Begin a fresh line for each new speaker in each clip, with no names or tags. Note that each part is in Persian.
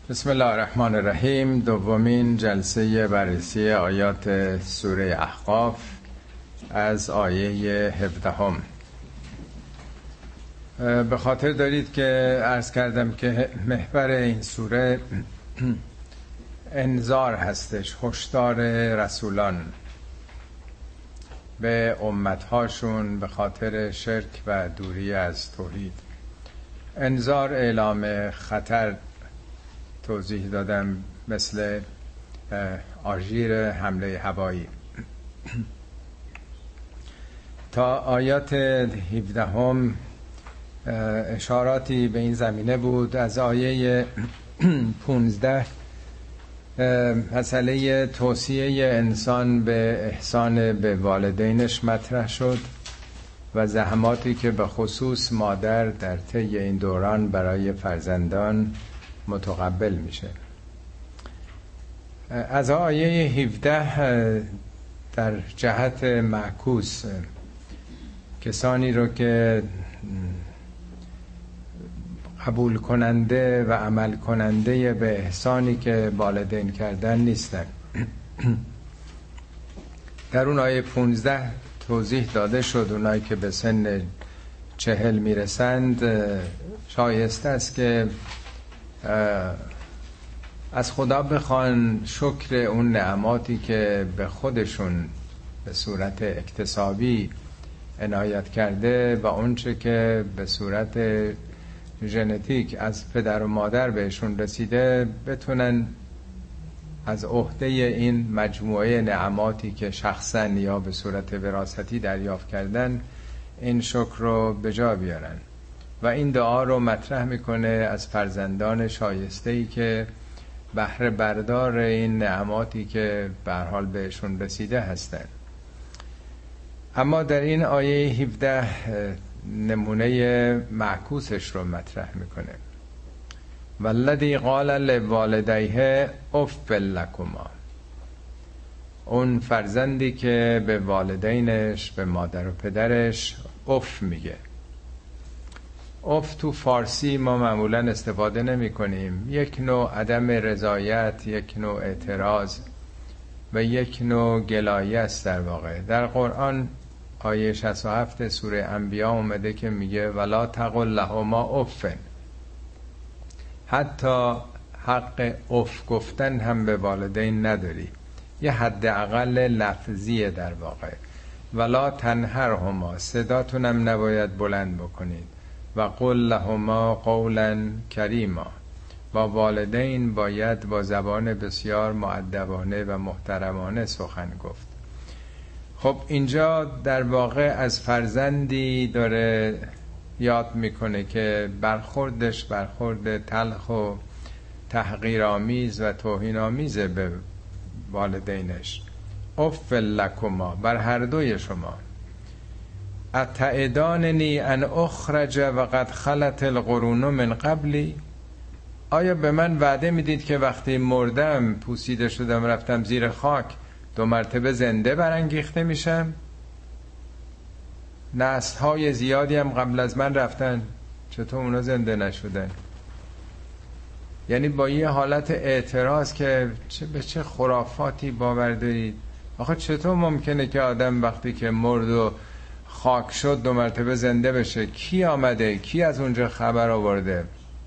بسم الله الرحمن الرحیم. دومین جلسه بررسی آیات سوره احقاف از آیه 17. به خاطر دارید که عرض کردم که محور این سوره انذار هستش، هشدار رسولان به امتهاشون به خاطر شرک و دوری از توحید. انذار، اعلام خطر توضیح دادم، مثل آژیر حمله هوایی. تا آیات 17 اشاراتی به این زمینه بود. از آیه 15 مسئله توصیه انسان به احسان به والدینش مطرح شد و زحماتی که به خصوص مادر در طی این دوران برای فرزندان متقبل میشه. از آیه 17 در جهت معکوس کسانی رو که قبول کننده و عمل کننده به احسانی که والدین کردن نیستن. در اون آیه 15 توضیح داده شد اونایی که به سن 40 میرسند شایسته است که از خدا بخوان شکر اون نعماتی که به خودشون به صورت اکتسابی عنایت کرده و اونچه که به صورت ژنتیک از پدر و مادر بهشون رسیده بتونن از عهده این مجموعه نعماتی که شخصا یا به صورت وراثتی دریافت کردن این شکر رو به جا بیارن. و این دعا رو مطرح میکنه از فرزندان شایسته‌ای که بهره بردار این نعماتی که به هر حال بهشون رسیده هستن. اما در این آیه 17 نمونه معکوسش رو مطرح میکنه. والذی قال لوالدیه اف لکما، اون فرزندی که به والدینش، به مادر و پدرش اف میگه. اف تو فارسی ما معمولا استفاده نمی کنیم. یک نوع عدم رضایت، یک نوع اعتراض و یک نوع گلایه است در واقع. در قرآن آیه 67 سوره انبیاء اومده که میگه ولا تقل لهما اف، حتی حق اف گفتن هم به والدین نداری. یه حد اقل لفظیه در واقع. ولا تنهرهما، صداتونم نباید بلند بکنید. و قل لهما قولا کریما، با والدین باید با زبان بسیار مؤدبانه و محترمانه سخن گفت. خب اینجا در واقع از فرزندی داره یاد میکنه که برخوردش برخورد تلخ و تحقیرآمیز و توهین‌آمیزه به والدینش. اف لکما، بر هر دوی شما. اتعداننی ان اخرج وقد خلت القرون من قبلی، آیا به من وعده میدید که وقتی مردم، پوسیده شدم، رفتم زیر خاک، 2 مرتبه زنده برانگیخته میشم؟ نسل‌های زیادی هم قبل از من رفتن، چطور اونا زنده نشدن؟ یعنی با یه حالت اعتراض که به چه خرافاتی باور دارید؟ آخه چطور ممکنه که آدم وقتی که مرد و خاک شد 2 مرتبه زنده بشه؟ کی آمده؟ کی از اونجا خبر آورده؟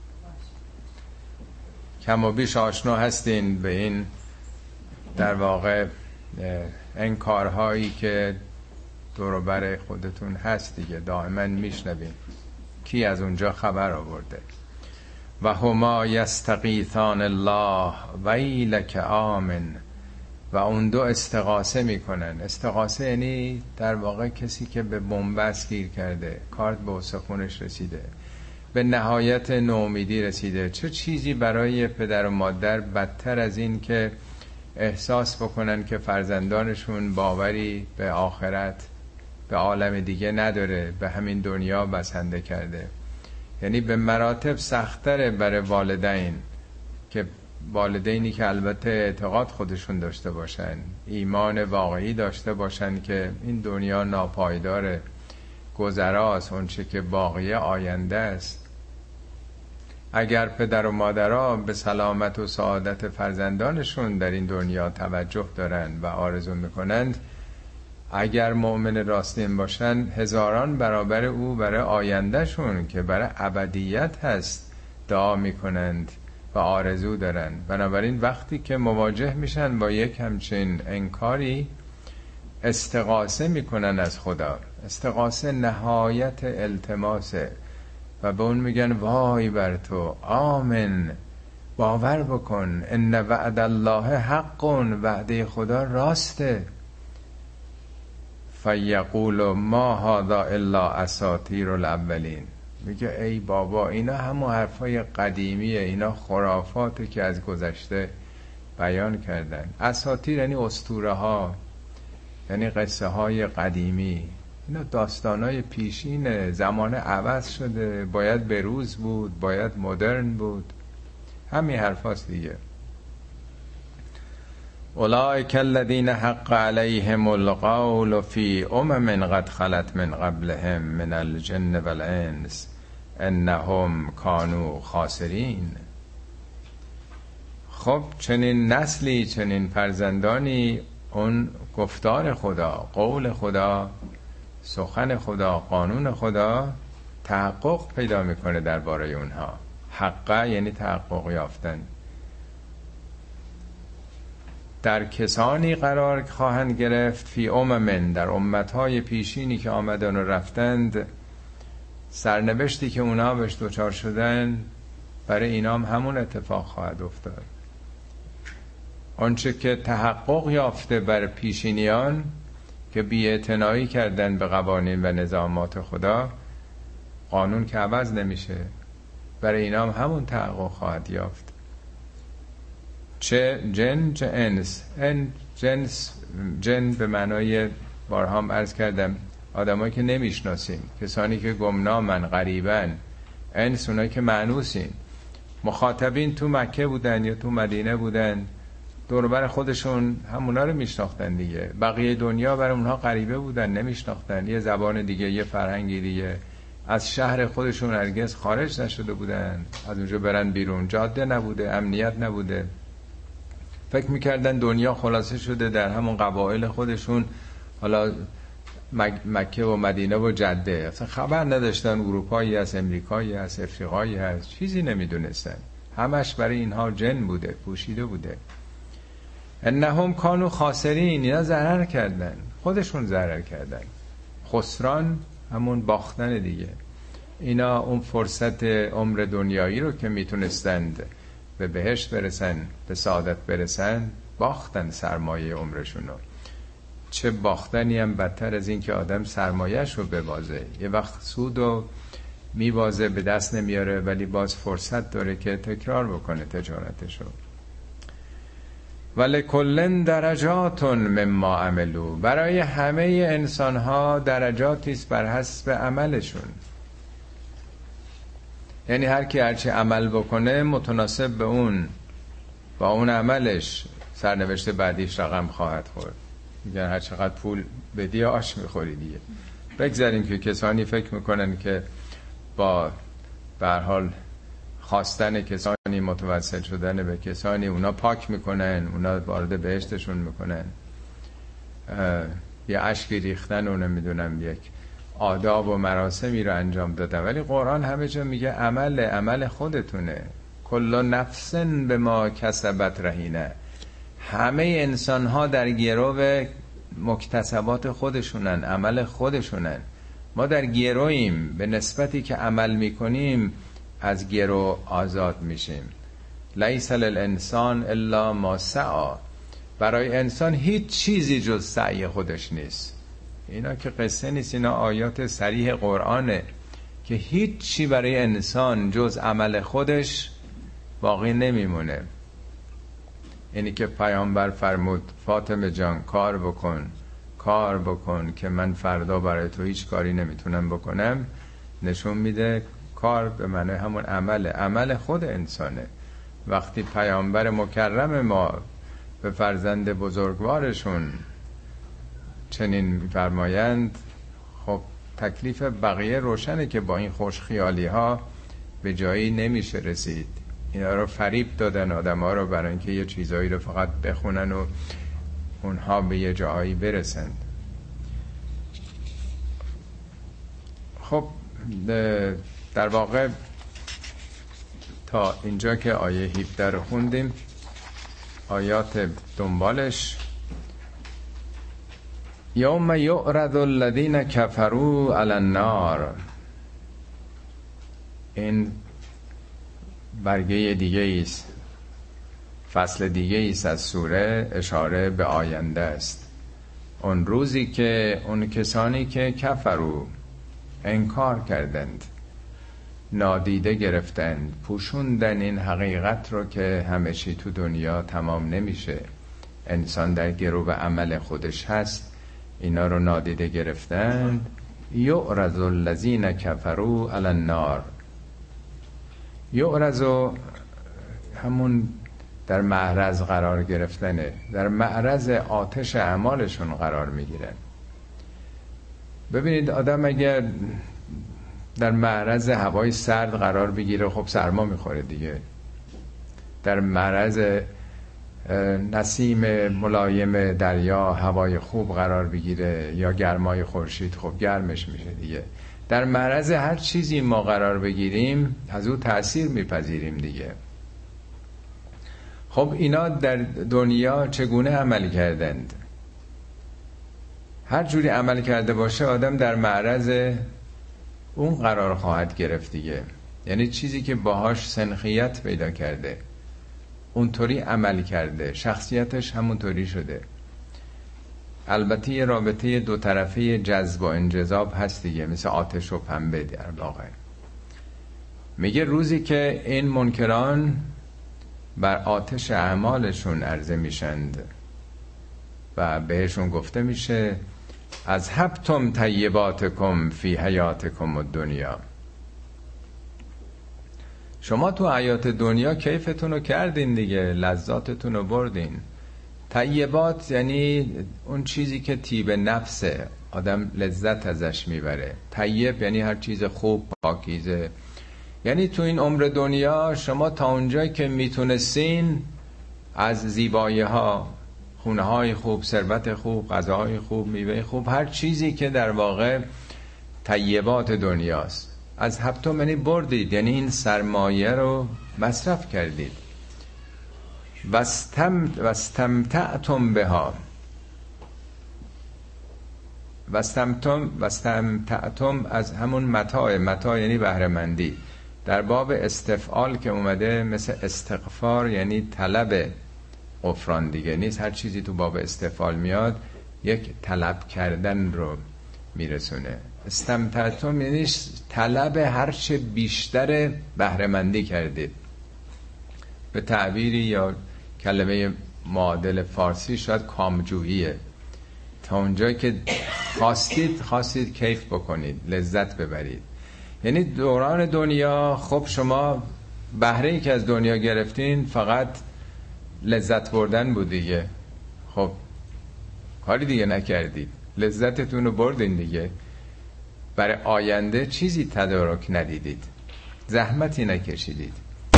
کم و بیش آشنا هستین به این در واقع انکارهایی که دور و بر خودتون هست دیگه، دائما میشنوین کی از اونجا خبر آورده. و هما یستغیثان الله ویلک آمن، و اون دو استغاثه میکنن. استغاثه یعنی در واقع کسی که به بنبست گیر کرده، کارت به استخونش رسیده، به نهایت نومیدی رسیده. چه چیزی برای پدر و مادر بدتر از این که احساس بکنن که فرزندانشون باوری به آخرت، به عالم دیگه نداره، به همین دنیا بسنده کرده. یعنی به مراتب سخت‌تره برای والدین، که والدینی که البته اعتقاد خودشون داشته باشن، ایمان واقعی داشته باشن که این دنیا ناپایداره، گذراست، اون چه که باقی آینده است. اگر پدر و مادرها به سلامت و سعادت فرزندانشون در این دنیا توجه دارن و آرزو میکنند، اگر مؤمن راستین باشن، هزاران برابر او برای آیندهشون که برای ابدیت هست دعا میکنند و آرزو دارن. بنابراین وقتی که مواجه میشن با یک همچین انکاری، استغاثه میکنن از خدا. استغاثه نهایت التماسه و به اون میگن وای بر تو، آمن، باور بکن، ان وعد الله حق، وعده خدا راسته. فیقول ما هذا الا اساطیر الاولین. میگه ای بابا، اینا همون حرفای قدیمیه، اینا خرافاته که از گذشته بیان کردن. اساطیر یعنی اسطوره ها، یعنی قصه های قدیمی. اینا داستانای پیشینه، زمان عوض شده، باید بروز بود، باید مدرن بود، همین حرفاست دیگه. اولئک الذین حق علیهم القول فی قد خلت من قبلهم من الجن والانس انهم کانوا خاسرین. خب چنین نسلی، چنین فرزندانی، اون گفتار خدا، قول خدا، سخن خدا، قانون خدا تحقق پیدا میکنه درباره اونها. حقه یعنی تحقق یافتن. در کسانی قرار خواهند گرفت فی در امتهای پیشینی که آمدن و رفتند، سرنوشتی که اونا بهش دوچار شدن برای اینام همون اتفاق خواهد افتاد. آنچه که تحقق یافته بر پیشینیان که بی‌اعتنایی کردن به قوانین و نظامات خدا، قانون که عوض نمیشه، برای اینام همون تحقق خواهد یافت. چه جن چه انس. جن به معنای، بارها هم عرض کردم، آدمایی که نمیشناسیم، کسانی که گمنامن، غریبن. انس اونایی که مانوسین. مخاطبین تو مکه بودن یا تو مدینه بودن، دوربر خودشون همونا رو میشناختن دیگه. بقیه دنیا برای اونها غریبه بودن، نمیشناختن. یه زبان دیگه، یه فرهنگی دیگه. از شهر خودشون هرگز خارج نشده بودن، از اونجا برن بیرون، جاده نبوده، امنیت نبوده. فکر میکردن دنیا خلاصه شده در همون قبایل خودشون، حالا مکه و مدینه و جده. اصلا خبر نداشتن اروپایی هست، امریکایی هست، افریقایی هست، چیزی نمیدونستن. همش برای اینها جن بوده، پوشیده بوده. انهم کانوا خاسرین. اینا ضرر کردن، خودشون ضرر کردن. خسران همون باختن دیگه. اینا اون فرصت عمر دنیایی رو که میتونستند به بهشت برسن، به سعادت برسن، باختن سرمایه عمرشونو. چه باختنی هم بدتر از این که آدم سرمایه‌اش رو ببازه. یه وقت سودو میبازه، به دست نمیاره، ولی باز فرصت داره که تکرار بکنه تجارتشو. ولکل درجات مما عملوا. برای همه انسان ها درجاتی است بر حسب عملشون. یعنی هر کی هرچی عمل بکنه متناسب به اون، با اون عملش سرنوشت بعدیش رقم خواهد خورد. میگن هر چقدر پول بدی آش میخوری دیگه. بگذاریم که کسانی فکر میکنن که با به هر حال خواستن کسانی متوسل شدن به کسانی اونا پاک میکنن، اونا وارد بهشتشون میکنن، یه اشکی ریختن، اونو میدونم یک آداب و مراسمی رو انجام دادن. ولی قرآن همه جا میگه عمل خودتونه. کل نفس به ما کسبت رهینه. همه انسان ها در گرو مکتسبات خودشونن، عمل خودشونن. ما در گرویم، به نسبتی که عمل میکنیم از گرو آزاد میشیم. لیس للانسان الا ما سعی. برای انسان هیچ چیزی جز سعی خودش نیست. اینا که قصه نیست، اینا آیات صریح قرآنه که هیچ چی برای انسان جز عمل خودش باقی نمیمونه. اینی که پیامبر فرمود فاطمه جان کار بکن که من فردا برای تو هیچ کاری نمیتونم بکنم، نشون میده کار به معنی همون عمل خود انسانه. وقتی پیامبر مکرم ما به فرزند بزرگوارشون چنین میفرمایند، خب تکلیف بقیه روشنه که با این خوش خیالی ها به جایی نمیشه رسید. اینا رو فریب دادن آدم ها رو برای اینکه یه چیزایی رو فقط بخونن و اونها به یه جایی برسن. خب در واقع تا اینجا که آیه 17 رو خوندیم، آیات دنبالش: یوم یعرض الذین کفروا علی النار. این برگه دیگه ایست، فصل دیگه ایست از سوره، اشاره به آینده است. اون روزی که اون کسانی که کفروا، انکار کردند، نادیده گرفتند، پوشوندن این حقیقت رو که همه چی تو دنیا تمام نمیشه، انسان در گرو عمل خودش هست، اینا رو نادیده گرفتند. یعرض الذین کفروا علی النار. یعرض همون در معرض قرار گرفتنه، در معرض آتش اعمالشون قرار میگیرن. ببینید آدم اگر در معرض هوای سرد قرار بگیره، خب سرما میخوره دیگه. در معرض نسیم ملایم دریا، هوای خوب قرار بگیره یا گرمای خورشید، خب گرمش میشه دیگه. در معرض هر چیزی ما قرار بگیریم از او تأثیر میپذیریم دیگه. خب اینا در دنیا چگونه عمل کردند؟ هر جوری عمل کرده باشه آدم در معرض اون قرار خواهد گرفت دیگه. یعنی چیزی که باهاش سنخیت پیدا کرده، اونطوری عمل کرده، شخصیتش همونطوری شده. البته یه رابطه دو طرفه جذب و انجذاب هست دیگه، مثل آتش و پنبه در واقع. میگه روزی که این منکران بر آتش اعمالشون عرضه میشند و بهشون گفته میشه از حبتم طیباتکم فی حیاتکم الدنیا. شما تو حیات دنیا کیفتون رو کردین دیگه، لذاتتون رو بردین. طیبات یعنی اون چیزی که طیب نفسه، آدم لذت ازش میبره. طیب یعنی هر چیز خوب، پاکیزه. یعنی تو این عمر دنیا شما تا اونجایی که میتونستین از زیبایی ها، خونه های خوب، ثروت خوب، غذاهای خوب، میوه خوب، هر چیزی که در واقع طیبات دنیاست، از حبتم یعنی بردید، یعنی این سرمایه رو مصرف کردید. واستمتعتم بها. واستمتعتم از همون متاع یعنی بهره مندی. در باب استفعال که اومده مثل استغفار، یعنی طلب غفران دیگه نیست. هر چیزی تو باب استفعال میاد یک طلب کردن رو میرسونه. استمتعتم یعنی طلب هرچه بیشتر بهره مندی کردید. به تعبیری یا کلمه معادل فارسی شاید کامجوییه. تا اونجایی که خواستید کیف بکنید، لذت ببرید. یعنی دوران دنیا، خب شما بهره‌ای که از دنیا گرفتین فقط لذت بردن بود دیگه. خب کاری دیگه نکردید، لذتتون رو بردین دیگه. برای آینده چیزی تدارک ندیدید، زحمتی نکشیدید.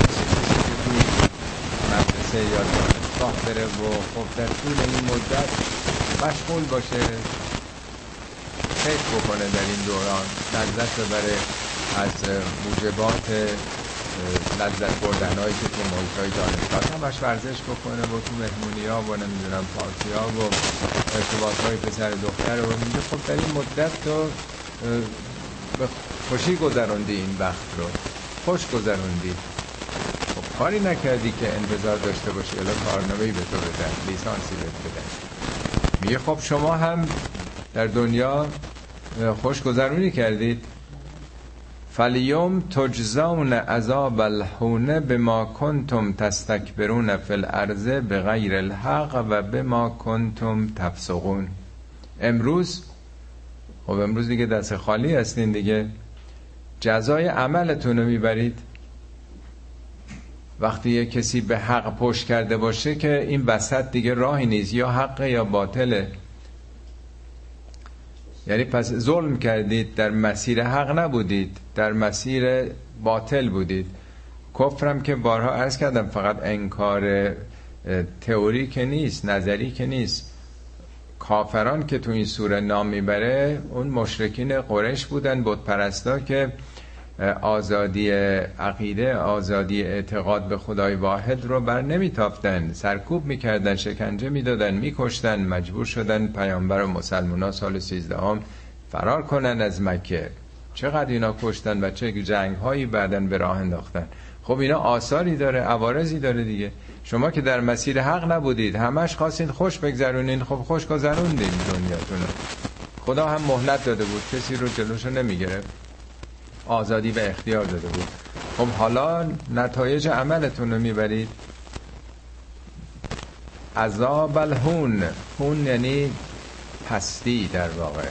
مدرسه یا دانشگاه بره و خب در طول این مدت مشغول باشه، کیف بکنه در این دوران، لذت ببره از موجبات لذت بردنهایی که تو محیط‌های دانشگاه همش ورزش بکنه و تو مهمونی‌ها و نمیدونم پارتی‌ها و ارتباط‌های پسر دختر رو میگه. خب در این مدت تو به خوشی گذروندی، این وقت رو خوش گذروندی. خب کاری نکردی که انتظار داشته باشی الان کارنامه‌ای به تو بدن، لیسانسی بهت بدن. میگه خب شما هم در دنیا خوش گذرونی کردید. فالیوم تجزون عذاب الهون بما کنتم تستکبرون فی الارض بغیر الحق و بما کنتم تفسقون. امروز دیگه دست خالی هستین دیگه، جزای عملتون رو میبرید. وقتی یه کسی به حق پشت کرده باشه که این وسط دیگه راهی نیست، یا حق یا باطله. یعنی پس ظلم کردید، در مسیر حق نبودید، در مسیر باطل بودید. کفرم که بارها عرض کردم فقط انکار تئوری که نیست، نظری که نیست. کافران که تو این سوره نام میبره اون مشرکین قریش بودن، بت پرستا که آزادی عقیده، آزادی اعتقاد به خدای واحد رو بر نمیتافتن، سرکوب میکردن، شکنجه میدادن، میکشتن، مجبور شدن پیامبر و مسلمونا سال 13 فرار کنن از مکه. چقدر اینا کشتن و چه جنگ هایی بعدن به راه انداختن. خب اینا آثاری داره، عوارضی داره دیگه. شما که در مسیر حق نبودید، همش خواستین خوش بگذرونین، خب خوش گذروندین دنیاتون. خدا هم مهلت داده بود، کسی رو جلوشو نمیگرفت، آزادی و اختیار داده بود. خب حالا نتایج عملتون رو میبرید. عذاب الهون، هون یعنی پستی در واقع.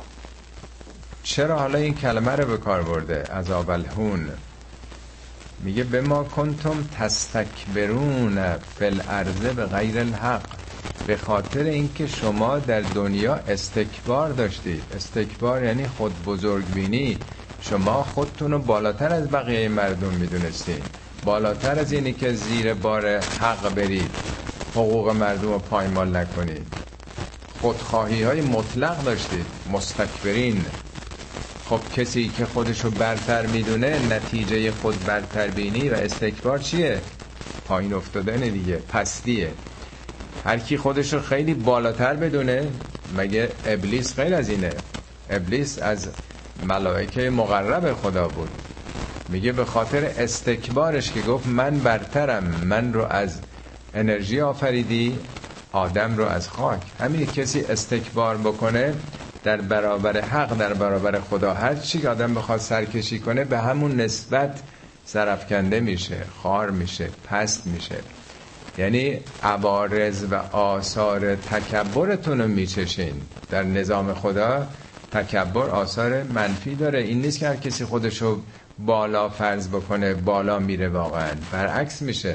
چرا حالا این کلمه رو به کار برده عذاب الهون؟ میگه به ما کنتم تستکبرون فی الارض به غیر الحق، به خاطر اینکه شما در دنیا استکبار داشتید. استکبار یعنی خود بزرگ بینی. شما خودتون رو بالاتر از بقیه مردم میدونستین، بالاتر از اینی که زیر بار حق برید، حقوق مردم رو پایمال نکنید. خودخواهی های مطلق داشتید، مستکبرین. خب کسی که خودشو برتر میدونه، نتیجه خود برتر بینی و استکبار چیه؟ پایین افتادن دیگه، پستیه. هر کی خودشو خیلی بالاتر بدونه، مگه ابلیس غیر از اینه؟ ابلیس از ملائکه مقرب خدا بود. میگه به خاطر استکبارش که گفت من برترم، من رو از انرژی آفریدی، آدم رو از خاک. همین کسی استکبار بکنه در برابر حق، در برابر خدا، هر چی که آدم بخواد سرکشی کنه به همون نسبت سرافکنده میشه، خار میشه، پست میشه. یعنی عوارض و آثار تکبرتون رو میچشین. در نظام خدا تکبر آثار منفی داره. این نیست که هر کسی خودشو بالا فرض بکنه بالا میره، واقعا برعکس میشه.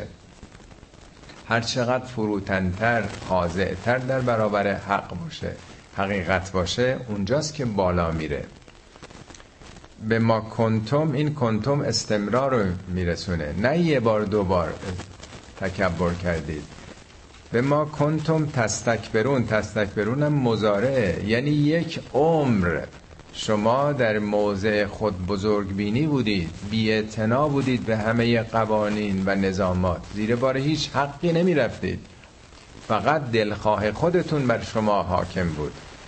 هر چقدر فروتنتر، خاضعتر در برابر حق باشه، حقیقت باشه، اونجاست که بالا میره. به ما کنتم، این کنتم استمرار رو میرسونه، نه یه بار دو بار تکبر کردید. به ما کنتم تستکبرون، تستکبرون هم مضارعه، یعنی یک عمر شما در موضع خود بزرگ بینی بودید، بی‌اعتنا بودید به همه قوانین و نظامات، زیر بار هیچ حقی نمی رفتید، فقط دلخواه خودتون بر شما حاکم بود.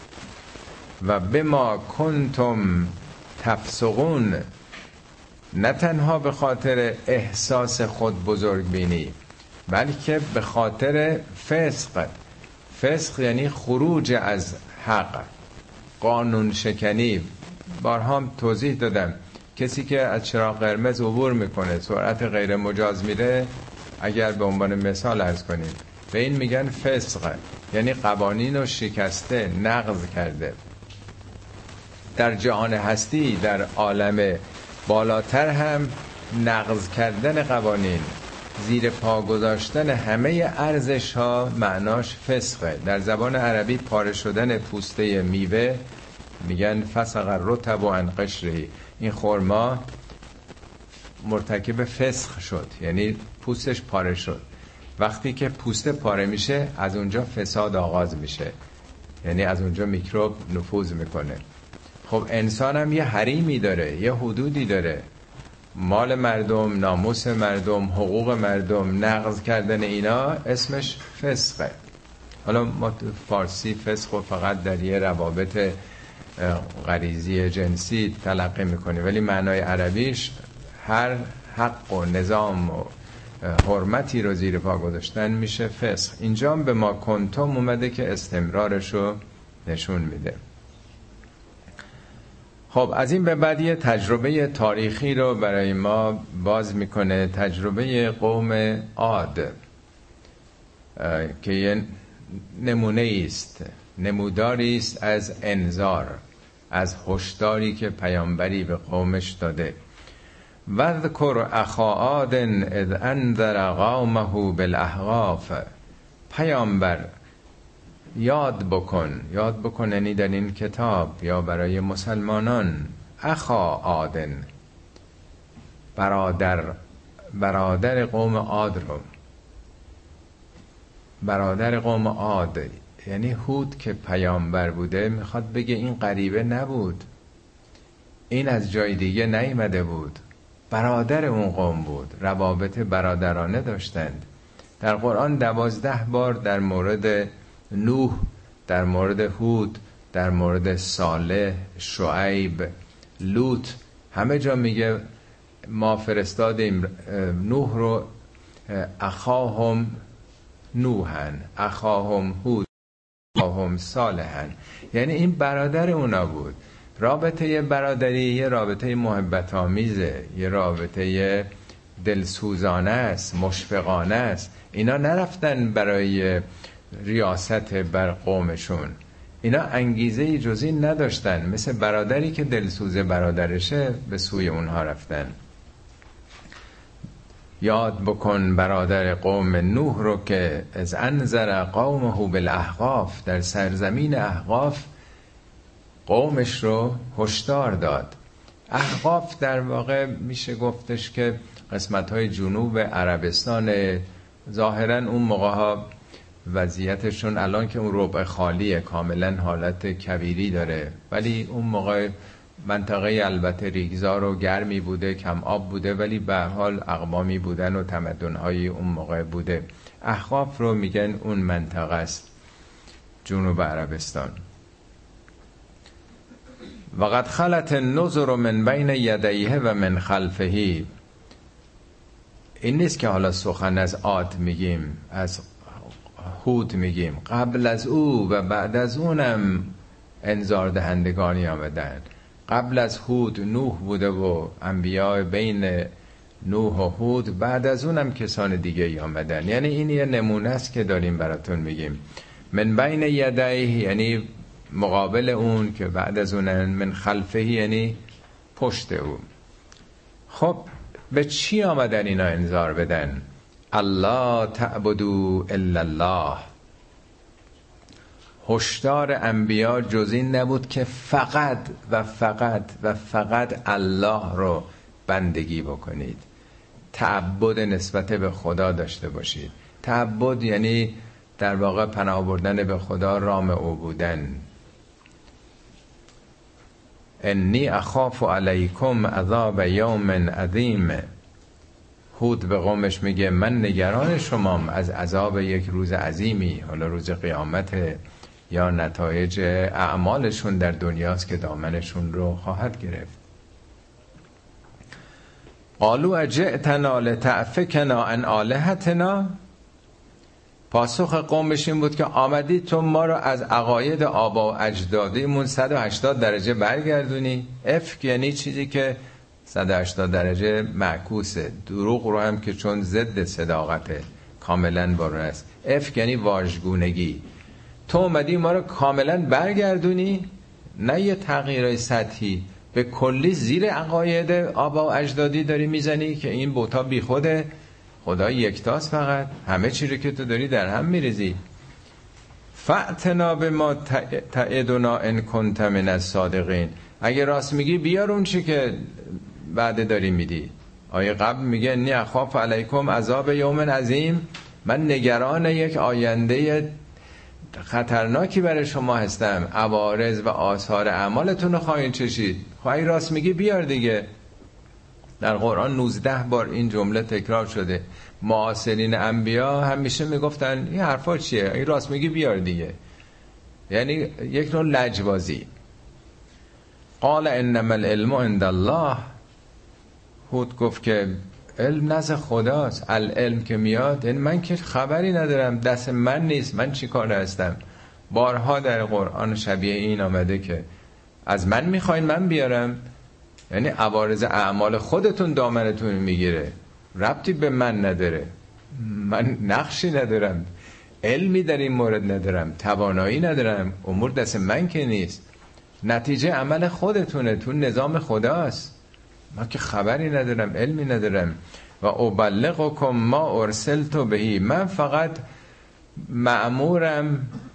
و به ما کنتم تفسقون، نه تنها به خاطر احساس خود بزرگ بینی، بلکه به خاطر فسق. فسق یعنی خروج از حق، قانون شکنی. بارها هم توضیح دادم، کسی که از چراغ قرمز عبور میکنه، سرعت غیر مجاز میره، اگر به عنوان مثال عرض کنیم، به این میگن فسق، یعنی قوانین رو شکسته، نقض کرده. در جهان هستی، در عالم بالاتر هم نقض کردن قوانین، زیر پا گذاشتن همه ارزش ها معناش فسقه. در زبان عربی پاره شدن پوسته میوه میگن فسق الرطب عن قشره. این خرما مرتکب فسق شد، یعنی پوستش پاره شد. وقتی که پوسته پاره میشه، از اونجا فساد آغاز میشه، یعنی از اونجا میکروب نفوذ میکنه. خب انسان هم یه حریمی داره، یه حدودی داره. مال مردم، ناموس مردم، حقوق مردم، نقض کردن اینا اسمش فسقه. حالا ما تو فارسی فسق و فقط در یه روابط غریزی جنسی تلقی میکنیم، ولی معنای عربیش هر حق و نظام و حرمتی رو زیر پا گذاشتن میشه فسق. اینجا هم به ما کنتم اومده که استمرارشو نشون میده. خب از این به بعد یه تجربه تاریخی رو برای ما باز میکنه، تجربه قوم عاد که یه نمونه است، نموداری است از انذار، از هشداری که پیامبری به قومش داده. وذکر اخا عاد اذ انذر قومه بالاحقاف. پیامبر یاد بکن یعنی در این کتاب یا برای مسلمانان، اخا عادن، برادر قوم عاد رو. برادر قوم عاد یعنی هود که پیامبر بوده، میخواد بگه این غریبه نبود، این از جای دیگه نیامده بود، برادر اون قوم بود، روابط برادرانه داشتند. در قرآن 12 بار در مورد نوح، در مورد هود، در مورد صالح، شعیب، لوط، همه جا میگه ما فرستادیم نوح رو اخاهم نوحن، اخاهم هود، اخاهم صالحن، یعنی این برادر اونا بود. رابطه برادری یه رابطه محبت آمیزه، یه رابطه دلسوزانه است، مشفقانه است. اینا نرفتن برای ریاست بر قومشون، اینا انگیزه جز این نداشتن، مثل برادری که دلسوز برادرشه به سوی اونها رفتن. یاد بکن برادر قوم نوح رو که از انذر قومه بالاحقاف، در سرزمین احقاف قومش رو هشدار داد. احقاف در واقع میشه گفتش که قسمت‌های جنوب عربستان. ظاهراً اون موقع‌ها وضعیتشون الان که اون ربع خالیه، کاملا حالت کبیری داره، ولی اون موقع منطقه البته ریگزار و گرمی بوده، کم آب بوده، ولی به هر حال اقوامی بودن و تمدن‌های اون موقع بوده. احقاف رو میگن اون منطقه است، جنوب عربستان. وقد خلت النذر من بین یدیه و من خلفه. این نیست که حالا سخن از عاد میگیم، از هود میگیم، قبل از او و بعد از اونم انذار دهندگانی آمدن. قبل از هود نوح بوده و انبیاء بین نوح و هود، بعد از اونم کسان دیگه آمدن. یعنی این یه نمونه است که داریم براتون میگیم. من بین یدیه یعنی مقابل اون، که بعد از اونن. من خلفه یعنی پشت اون. خب به چی آمدن اینا انذار بدن؟ الله تعبدوا الا الله. هشدار انبیا جز این نبود که فقط و فقط و فقط الله رو بندگی بکنید، تعبد نسبت به خدا داشته باشید. تعبد یعنی در واقع پناه بردن به خدا، رام او بودن. انی اخاف علیکم عذاب یوم عظیم. هود به قومش میگه من نگران شمام از عذاب یک روز عظیمی، حالا روز قیامت یا نتایج اعمالشون در دنیاست که دامنشون رو خواهد گرفت. قالوا اجئتنا لتأفکنا عن آلهتنا. پاسخ قومش این بود که آمدی تو ما رو از عقاید آبا و اجدادیمون 180 درجه برگردونی. افک یعنی چیزی که 180 درجه معکوسه، دروغ رو هم که چون ضد صداقته کاملا بارون است. افک یعنی واژگونگی. تو اومدی ما رو کاملا برگردونی، نه یه تغییرای سطحی، به کلی زیر عقاید آبا و اجدادی داری میزنی که این بوتا بی خوده، خدا یکتاست، فقط همه چی رو که تو داری در هم میریزی. فأتنا بما تعدنا ان کنت من الصادقین. اگه راست میگی بیار اون چی که بعد داری میدی. آیه قبل میگه انی اخاف علیکم عذاب یوم عظیم، من نگران یک آینده خطرناکی برای شما هستم، عوارض و آثار اعمالتون رو خواهید چشید. خواهی راست میگی بیار دیگه. در قرآن 19 بار این جمله تکرار شده. معاصرین انبیا همیشه میگفتن این حرفا چیه، این راست میگی بیار دیگه، یعنی یک نوع لجبازی. قال انما العلم عند الله. هود گفت که علم نزد خداست. العلم که میاد یعنی من که خبری ندارم، دست من نیست، من چی کار هستم. بارها در قرآن شبیه این آمده که از من میخواین من بیارم، یعنی عوارض اعمال خودتون دامنتون میگیره، ربطی به من نداره، من نقشی ندارم، علمی در این مورد ندارم، توانایی ندارم، امور دست من که نیست، نتیجه عمل خودتونه، تو نظام خداست، من که خبری ندارم، علمی ندارم. و ابلغکم ما ارسلت بهی. من فقط مأمورم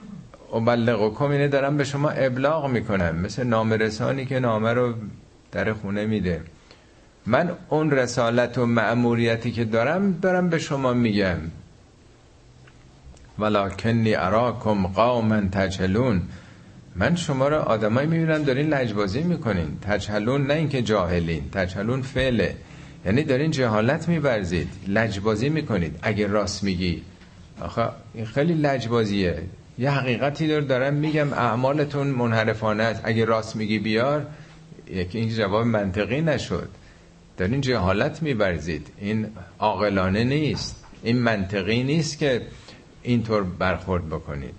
ابلغکم، اینه دارم به شما ابلاغ میکنم، مثل نامه رسانی که نامه رو در خونه میده. من اون رسالت و مأموریتی که دارم به شما میگم. ولکنی اراکم قوما تجهلون، من شما رو آدمایی میبینم دارین لجبازی میکنین. تجهلون نه اینکه جاهلین، تجهلون فعله، یعنی دارین جهالت میورزید، لجبازی میکنید. اگه راست میگی، آخه این خیلی لجبازیه. یه حقیقتی دارم میگم، اعمالتون منحرفانه است. اگه راست میگی بیار. این جواب منطقی نشد. دارین جهالت میورزید. این عاقلانه نیست، این منطقی نیست که اینطور برخورد بکنید.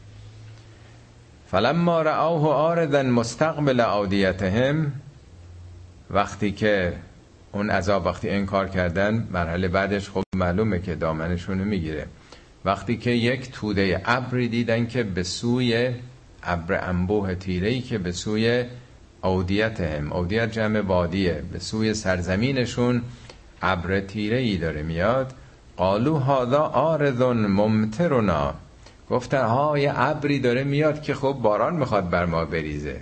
فلما رأوه عارضا مستقبل اودیتهم، وقتی که اون عذاب، وقتی انکار کردن، مرحله بعدش خب معلومه که دامنشونو میگیره. وقتی که یک توده ابری دیدن که به سوی ابر انبوه تیره‌ای که به سوی اودیتهم، اودیت جمع وادیه، به سوی سرزمینشون ابر تیره‌ای داره میاد. قالوا هذا عارض ممطرنا، گفتن ها یه ابری داره میاد که خب باران میخواد بر ما بریزه.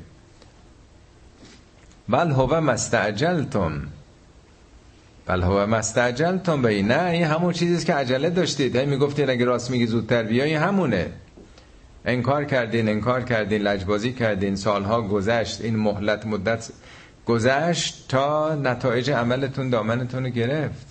بل هو مستعجلتم، بل هو مستعجلتم به، نه این همون چیزیست که عجله داشتید. هی میگفتین اگه راست میگی زودتر بیای، همونه. انکار کردین، لجبازی کردین، سالها گذشت، این مهلت مدت گذشت تا نتایج عملتون دامنتون رو گرفت.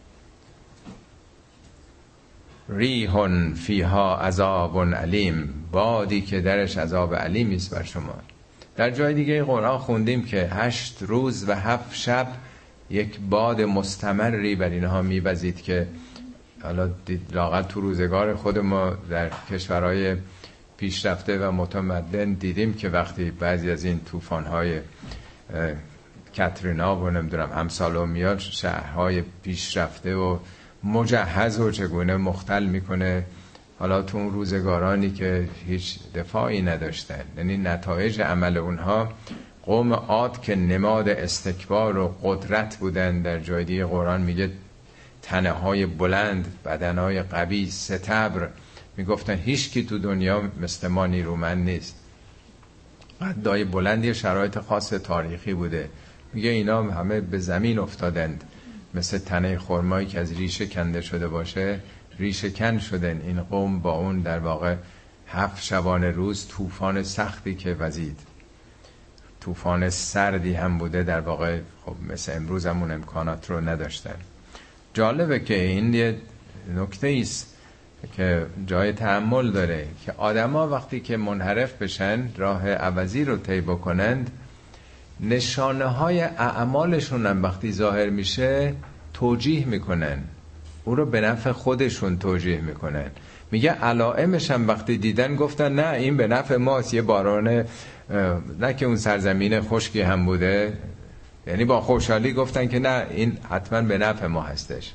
ریحٌ فیها عذاب علیم، بادی که درش عذاب علیمی است بر شما. در جای دیگه قرآن خوندیم که 8 روز و 7 شب یک باد مستمری بر اینها میوزید که حالا لااقل تو روزگار خود ما در کشورهای پیشرفته و متمدن دیدیم که وقتی بعضی از این طوفان‌های کاترینا و نمیدونم امثال میاد، شهرهای پیشرفته و مجهز و چگونه مختل میکنه. حالا تو اون روزگارانی که هیچ دفاعی نداشتن، یعنی نتایج عمل اونها، قوم عاد که نماد استکبار و قدرت بودن، در جای دیگه قرآن میگه تنه های بلند، بدن های قوی، ستبر، میگفتن هیچ کی تو دنیا مثل ما نیرومند نیست. قدای بلندی، شرایط خاص تاریخی بوده. میگه اینا همه به زمین افتادند، مثل تنه خرمایی که از ریشه کنده شده باشه، ریشه کن شدن این قوم با اون در واقع 7 شبانه روز طوفان سختی که وزید. طوفان سردی هم بوده در واقع. خب مثل امروز همون امکانات رو نداشتن. جالبه که این یه نکته ایست که جای تأمل داره که آدما وقتی که منحرف بشن، راه عوضی رو طی بکنند، نشانه های اعمالشون هم وقتی ظاهر میشه توجیه میکنن، او رو به نفع خودشون توجیه میکنن. میگه علائمش هم وقتی دیدن گفتن نه این به نفع ماست، یه باران، نه که اون سرزمین خشکی هم بوده، یعنی با خوشحالی گفتن که نه این حتما به نفع ما هستش.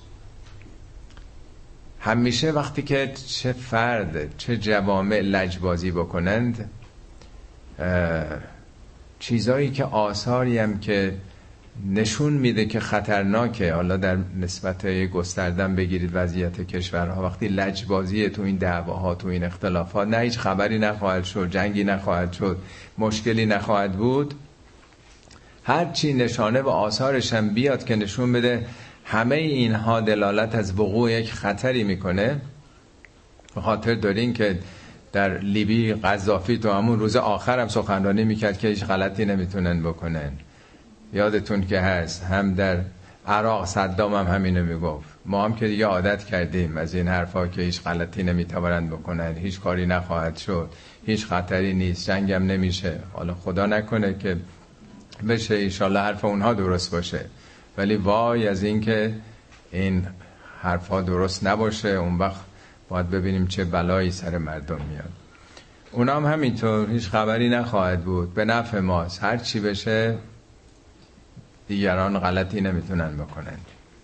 همیشه وقتی که چه فرد چه جوامع لجبازی بکنند، چیزایی که آثاری هم که نشون میده که خطرناکه، حالا در نسبت گستردن بگیرید وضعیت کشورها، وقتی لجبازی تو این دعواها، تو این اختلافات، نه هیچ خبری نخواهد شد، جنگی نخواهد شد، مشکلی نخواهد بود. هر چی نشانه و آثارش هم بیاد که نشون بده همه اینها دلالت از وقوع یک خطری میکنه. به خاطر دارین که در لیبی قذافی تو همون روز آخر هم سخنرانی میکرد که هیچ غلطی نمیتونن بکنن. یادتون که هست هم در عراق صدام هم همینو میگفت. ما هم که دیگه عادت کردیم از این حرفا که هیچ غلطی نمیتونن بکنن، هیچ کاری نخواهد شد، هیچ خطری نیست، جنگ هم نمیشه. حالا خدا نکنه که بشه، انشالله حرف اونها درست باشه، ولی وای از این که این حرفا درست نباشه، اون وقت باید ببینیم چه بلایی سر مردم میاد. اونا هم همینطور، هیچ خبری نخواهد بود، به نفع ماست، هر چی بشه دیگران غلطی نمیتونن بکنن.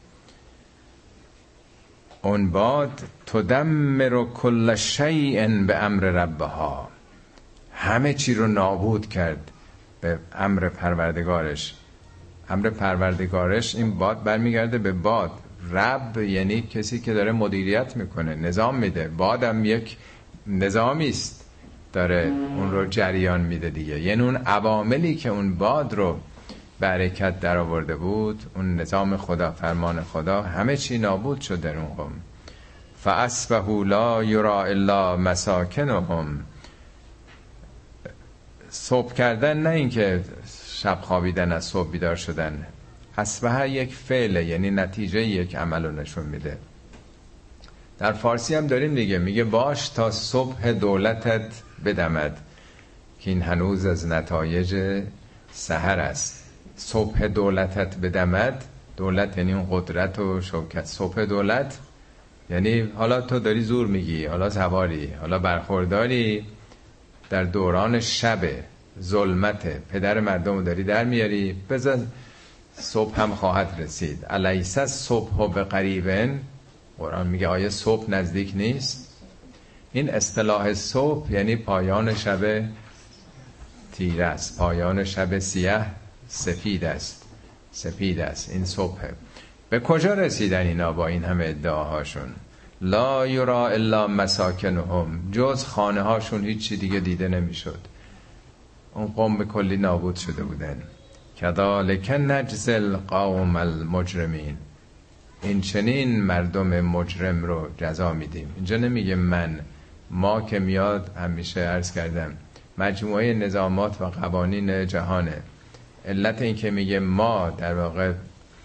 اون باد تدمر کل شیء به امر ربها، همه چی رو نابود کرد به امر پروردگارش. امر پروردگارش، این باد برمیگرده به باد. رب یعنی کسی که داره مدیریت میکنه، نظام میده. بادم یک نظامی است، داره اون رو جریان میده دیگه. یعنی اون عواملی که اون باد رو به حرکت در آورده بود، اون نظام خدا، فرمان خدا، همه چی نابود شد در اون قوم. فاصبحوا لا یری الا مساکنهم. صبح کردن، نه اینکه شب خوابیدن از صبح بیدار شدن. اصبح یک فعله، یعنی نتیجه یک عمل رو نشون میده. در فارسی هم داریم دیگه، میگه باش تا صبح دولتت بدمد، که این هنوز از نتایج سحر است. صبح دولتت بدمد، دولت یعنی اون قدرت و شوکت. صبح دولت یعنی حالا تو داری زور میگی، حالا سواری، حالا برخورداری، در دوران شب ظلمت پدر مردم رو داری در میاری، بزن صبح هم خواهد رسید. الیس الصبح بقریبن، قرآن میگه آیه صبح نزدیک نیست. این اصطلاح صبح یعنی پایان شب تیره است، پایان شب سیاه سفید است، سپید است. این صبحه. به کجا رسیدن اینا با این همه ادعاهاشون؟ لا یرا الا مساکنهم، جز خانه هاشون هیچ چی دیگه دیده نمیشد. اون قوم به کلی نابود شده بودن. کذالک نجزی القوم المجرمین، این چنین مردم مجرم رو جزا میدیم. اینجا نمیگه من، ما که میاد همیشه عرض کردم مجموعه نظامات و قوانین جهانه. علت این که میگه ما، در واقع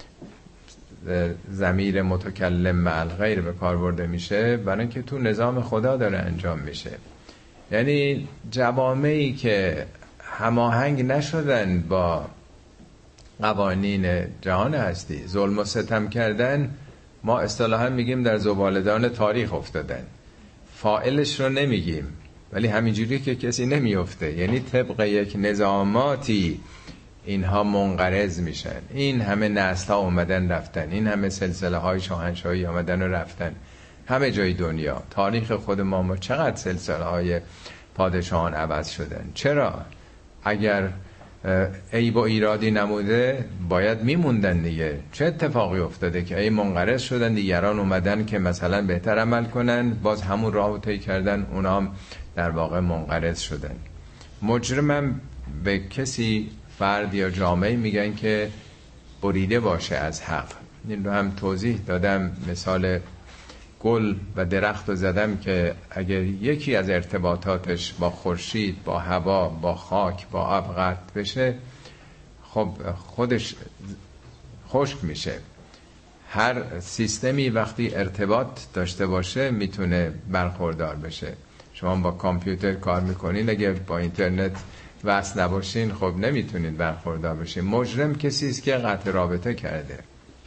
ضمیر متکلم مع الغیر به کار برده میشه، برای اینکه تو نظام خدا داره انجام میشه. یعنی جوامعی که هماهنگ نشدن با قوانین جهان هستی، ظلم و ستم کردن، ما اصطلاحا میگیم در زباله‌دان تاریخ افتادن. فاعلش رو نمیگیم، ولی همینجوری که کسی نمیفته، یعنی طبق یک نظاماتی اینها منقرض میشن. این همه نسل ها اومدن رفتن، این همه سلسله های شاهنشاهی اومدن و رفتن همه جای دنیا. تاریخ خود ما چقدر سلسله های پادشاهان عوض شدن. چرا؟ اگر عیب و ایرادی نموده باید میموندن دیگه. چه اتفاقی افتاده که ای منقرض شدن، دیگران اومدن که مثلا بهتر عمل کنن، باز همون راه رو طی کردن، اونا هم در واقع منقرض شدن. مجرمم به کسی، فرد یا جامعه میگن که بریده باشه از حق. این رو هم توضیح دادم، مثال گل و درخت رو زدم که اگر یکی از ارتباطاتش با خورشید، با هوا، با خاک، با آب قطع بشه، خب خودش خشک میشه. هر سیستمی وقتی ارتباط داشته باشه میتونه برخوردار بشه. شما با کامپیوتر کار میکنین، اگه با اینترنت وصل نباشین خب نمیتونید برخوردار بشین. مجرم کسی است که قطع رابطه کرده.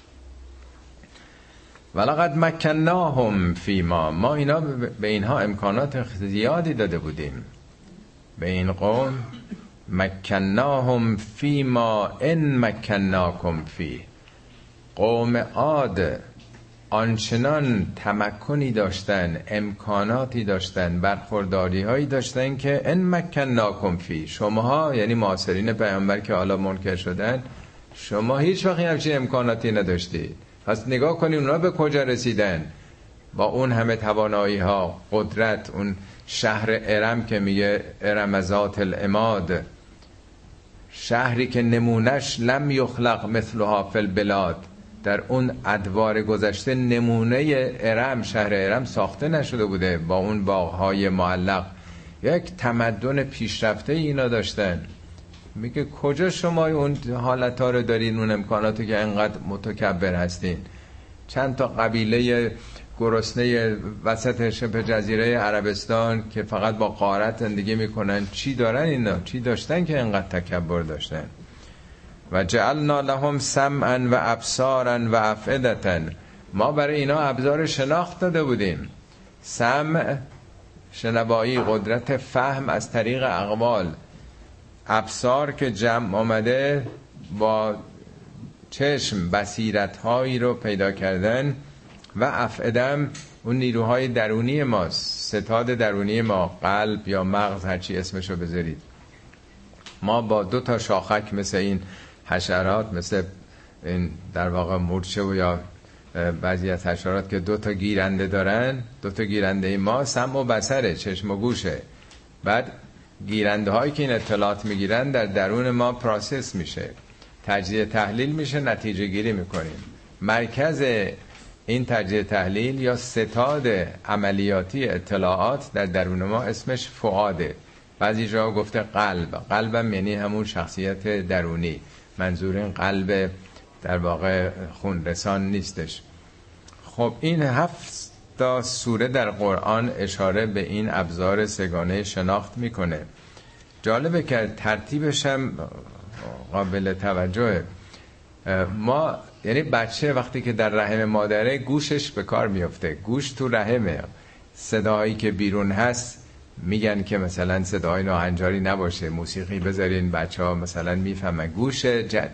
ولقد مکناهم فیما، ما اینا به اینها امکانات زیادی داده بودیم. به این قوم مکناهم فیما ان مکناکم فی. قوم عاد آنچنان تمکنی داشتن، امکاناتی داشتن، برخورداری هایی داشتن که ان مکناکم فی، شماها یعنی معاصرین پیامبر که حالا منکر شدن، شما هیچ وقت همچین امکاناتی نداشتید. پس نگاه کنید اونا به کجا رسیدن با اون همه توانایی ها، قدرت. اون شهر ارم که میگه ارم ذات العماد، شهری که نمونش لم یخلق مثلها فی البلاد، در اون ادوار گذشته نمونه ارم، شهر ارم ساخته نشده بوده، با اون باغ‌های معلق. یک تمدن پیشرفته اینا داشتن. میگه کجا شما اون حالتها رو دارین، اون امکاناتی که انقدر متکبر هستین؟ چند تا قبیله گرسنه وسط شبه جزیره عربستان که فقط با غارت زندگی میکنن، چی دارن اینا؟ چی داشتن که انقدر تکبر داشتن؟ و جعلنا لهم سمعا و ابصارا و افئدة، ما برای اینا ابزار شناخت داده بودیم. سمع شنوایی، قدرت فهم از طریق اقوال. ابصار که جمع آمده با چشم، بصیرت هایی رو پیدا کردن. و افئدم اون نیروهای درونی ماست، ستاد درونی ما، قلب یا مغز، هرچی اسمشو بذارید. ما با 2 شاخک مثل این حشرات، مثل این در واقع مورچه و یا بعضی از حشرات که 2 گیرنده دارن، 2 گیرنده ما سمع و بصره، چشم و گوشه. بعد گیرنده هایی که این اطلاعات میگیرن در درون ما پروسس میشه، تجزیه تحلیل میشه، نتیجه گیری میکنیم. مرکز این تجزیه تحلیل یا ستاد عملیاتی اطلاعات در درون ما اسمش فؤاده. بعضی جا گفته قلبم یعنی همون شخصیت درونی، منظور این قلب در واقع خون رسان نیستش. خب این 7 سوره در قرآن اشاره به این ابزار سگانه شناخت میکنه. جالبه که ترتیبش هم قابل توجهه. ما یعنی بچه وقتی که در رحم مادره گوشش به کار میفته، گوش تو رحمه، صدایی که بیرون هست میگن که مثلا صدای ناهنجاری نباشه، موسیقی بذارین بچه ها مثلا میفهمن. گوش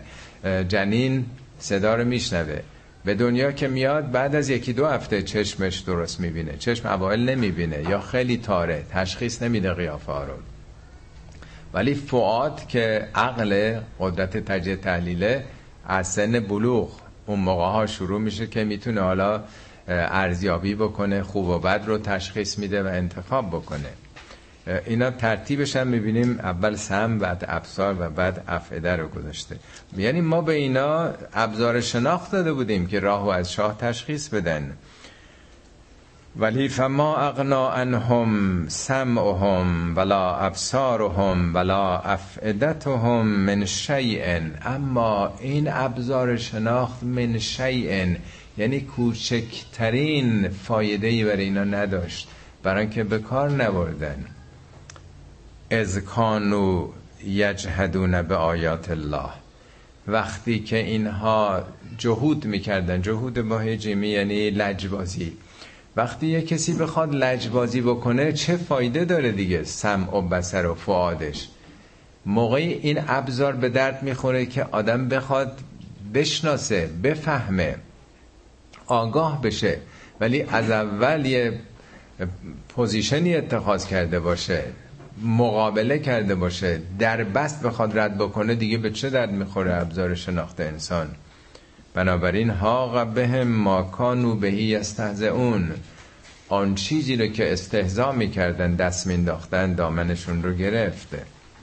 جنین صدا رو میشنوه. به دنیا که میاد بعد از 1-2 هفته چشمش درست میبینه، چشم اوائل نمیبینه یا خیلی تاره، تشخیص نمیده قیافه ها رو. ولی فؤاد که عقل، قدرت تجزیه تحلیله، از سن بلوغ اون موقع ها شروع میشه که میتونه حالا ارزیابی بکنه، خوب و بد رو تشخیص میده و انتخاب بکنه. اینا ترتیبش هم میبینیم، اول سمع، بعد ابصار و بعد افئده رو گذاشته. یعنی ما به اینا ابزار شناخت داده بودیم که راهو از شاه تشخیص بدن. ولی فما اغنا عنهم سمعهم ولا ابصارهم ولا افئدتهم من شیء. اما این ابزار شناخت من شیء یعنی کوچکترین فایده‌ای برای اینا نداشت، برای اینکه به کار نبردن. اذ کانوا یجحدون بآیات الله، وقتی که اینها جهود میکردن، جهود با هجیمی یعنی لجبازی. وقتی یه کسی بخواد لجبازی بکنه چه فایده داره دیگه؟ سمع و بصر و فؤادش. موقعی این ابزار به درد میخوره که آدم بخواد بشناسه، بفهمه، آگاه بشه، ولی از اول یه پوزیشنی اتخاذ کرده باشه، مقابله کرده باشه، در بست بخواد رد بکنه، دیگه به چه درد میخوره ابزار شناخت انسان؟ بنابراین حاق بهم ما کانوا بهی یستهزئون، آن چیزی رو که استهزا میکردن، دست مینداختن، دامنشون رو گرفته.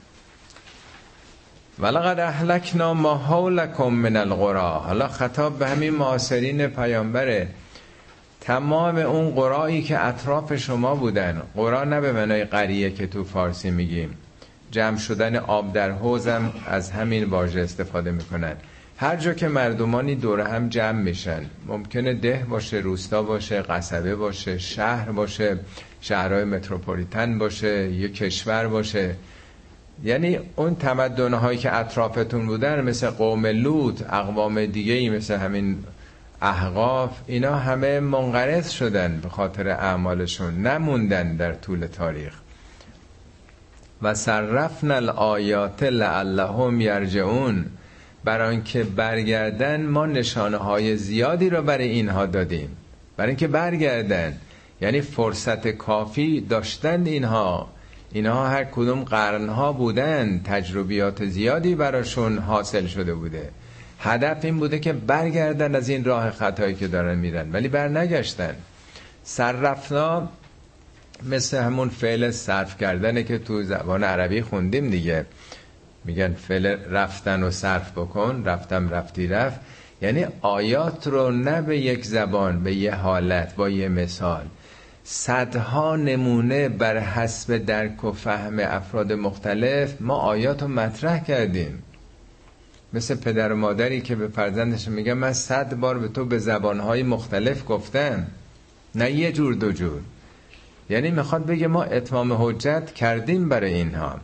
ولقد اهلکنا ما حولکم من القری، حالا خطاب به همین معاصرین پیامبره، تمام اون قرایی که اطراف شما بودن. قرا نه به معنای قریه که تو فارسی میگیم، جمع شدن آب در حوضم از همین واژه استفاده میکنن. هر جا که مردمانی دور هم جمع میشن، ممکنه ده باشه، روستا باشه، قصبه باشه، شهر باشه، شهرهای متروپولیتن باشه، یه کشور باشه، یعنی اون تمدن‌هایی که اطرافتون بودن مثل قوم لوط، اقوام دیگه‌ای مثل همین احقاف، اینا همه منقرض شدن به خاطر اعمالشون، نموندن در طول تاریخ. و صرفنا الآیات لعلهم یرجعون، برای اینکه برگردن ما نشانه های زیادی رو برای اینها دادیم، برای اینکه برگردن. یعنی فرصت کافی داشتن اینها هر کدوم قرنها بودن، تجربیات زیادی براشون حاصل شده بوده. هدف این بوده که برگردن از این راه خطایی که دارن میرن، ولی بر نگشتن. صرفنا مثل همون فعل صرف کردنه که تو زبان عربی خوندیم دیگه، میگن فعل رفتن و صرف بکن، رفتم رفتی رفت، یعنی آیات رو نه به یک زبان، به یه حالت، با یه مثال، صدها نمونه بر حسب درک و فهم افراد مختلف ما آیات رو مطرح کردیم. مثل پدر و مادری که به فرزندش میگه من 100 بار به تو به زبانهای مختلف گفتم، نه یه جور دو جور. یعنی میخواد بگه ما اتمام حجت کردیم برای اینها.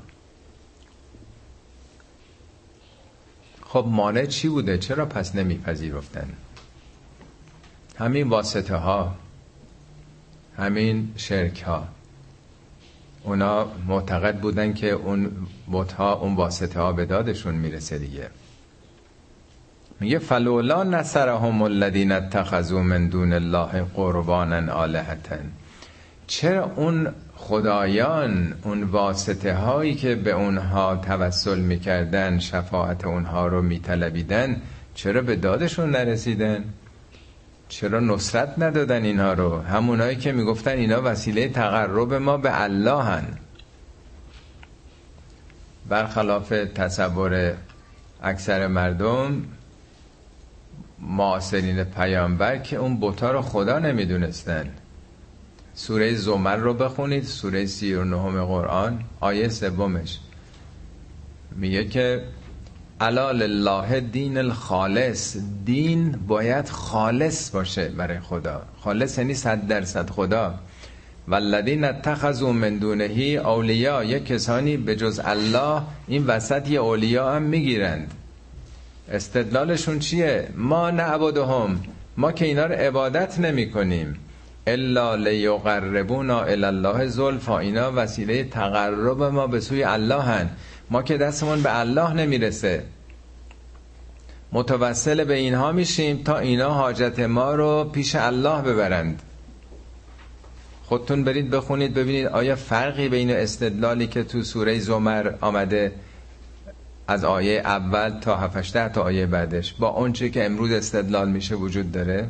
خب مانع چی بوده؟ چرا پس نمیپذیرفتن؟ همین واسطه ها، همین شرک ها. اونا معتقد بودن که اون بت‌ها، اون واسطه ها به دادشون میرسه دیگه. میگه فلولا نصرهم الذین اتخذوا من دون الله قربانا آلهة، چرا اون خدایان، اون واسطه هایی که به اونها توسل میکردن، شفاعت اونها رو میطلبیدن، چرا به دادشون نرسیدن؟ چرا نصرت ندادن اینها رو؟ همونایی که میگفتن اینا وسیله تقرب ما به الله هن. برخلاف تصور اکثر مردم معاصرین پیامبر که اون بت‌ها رو خدا نمیدونستن. سوره زمر رو بخونید، سوره 39 قرآن، آیه 3 میگه که الا لله دین الخالص. دین باید خالص باشه برای خدا. خالص یعنی 100% خدا. والذین اتخذوا من دونه اولیاء، یک کسانی به جز الله این وسط یه اولیاء هم میگیرند. استدلالشون چیه؟ ما نعبدهم، ما که اینا رو عبادت نمی کنیم، الا لیقربونا الی الله زلفا، اینا وسیله تقرب ما به سوی الله هن، ما که دستمون به الله نمیرسه، متوسل به اینها میشیم تا اینا حاجت ما رو پیش الله ببرند. خودتون برید بخونید ببینید آیا فرقی بین استدلالی که تو سوره زمر آمده از آیه اول تا 7-8 تا آیه بعدش با اون چه که امروز استدلال میشه وجود داره؟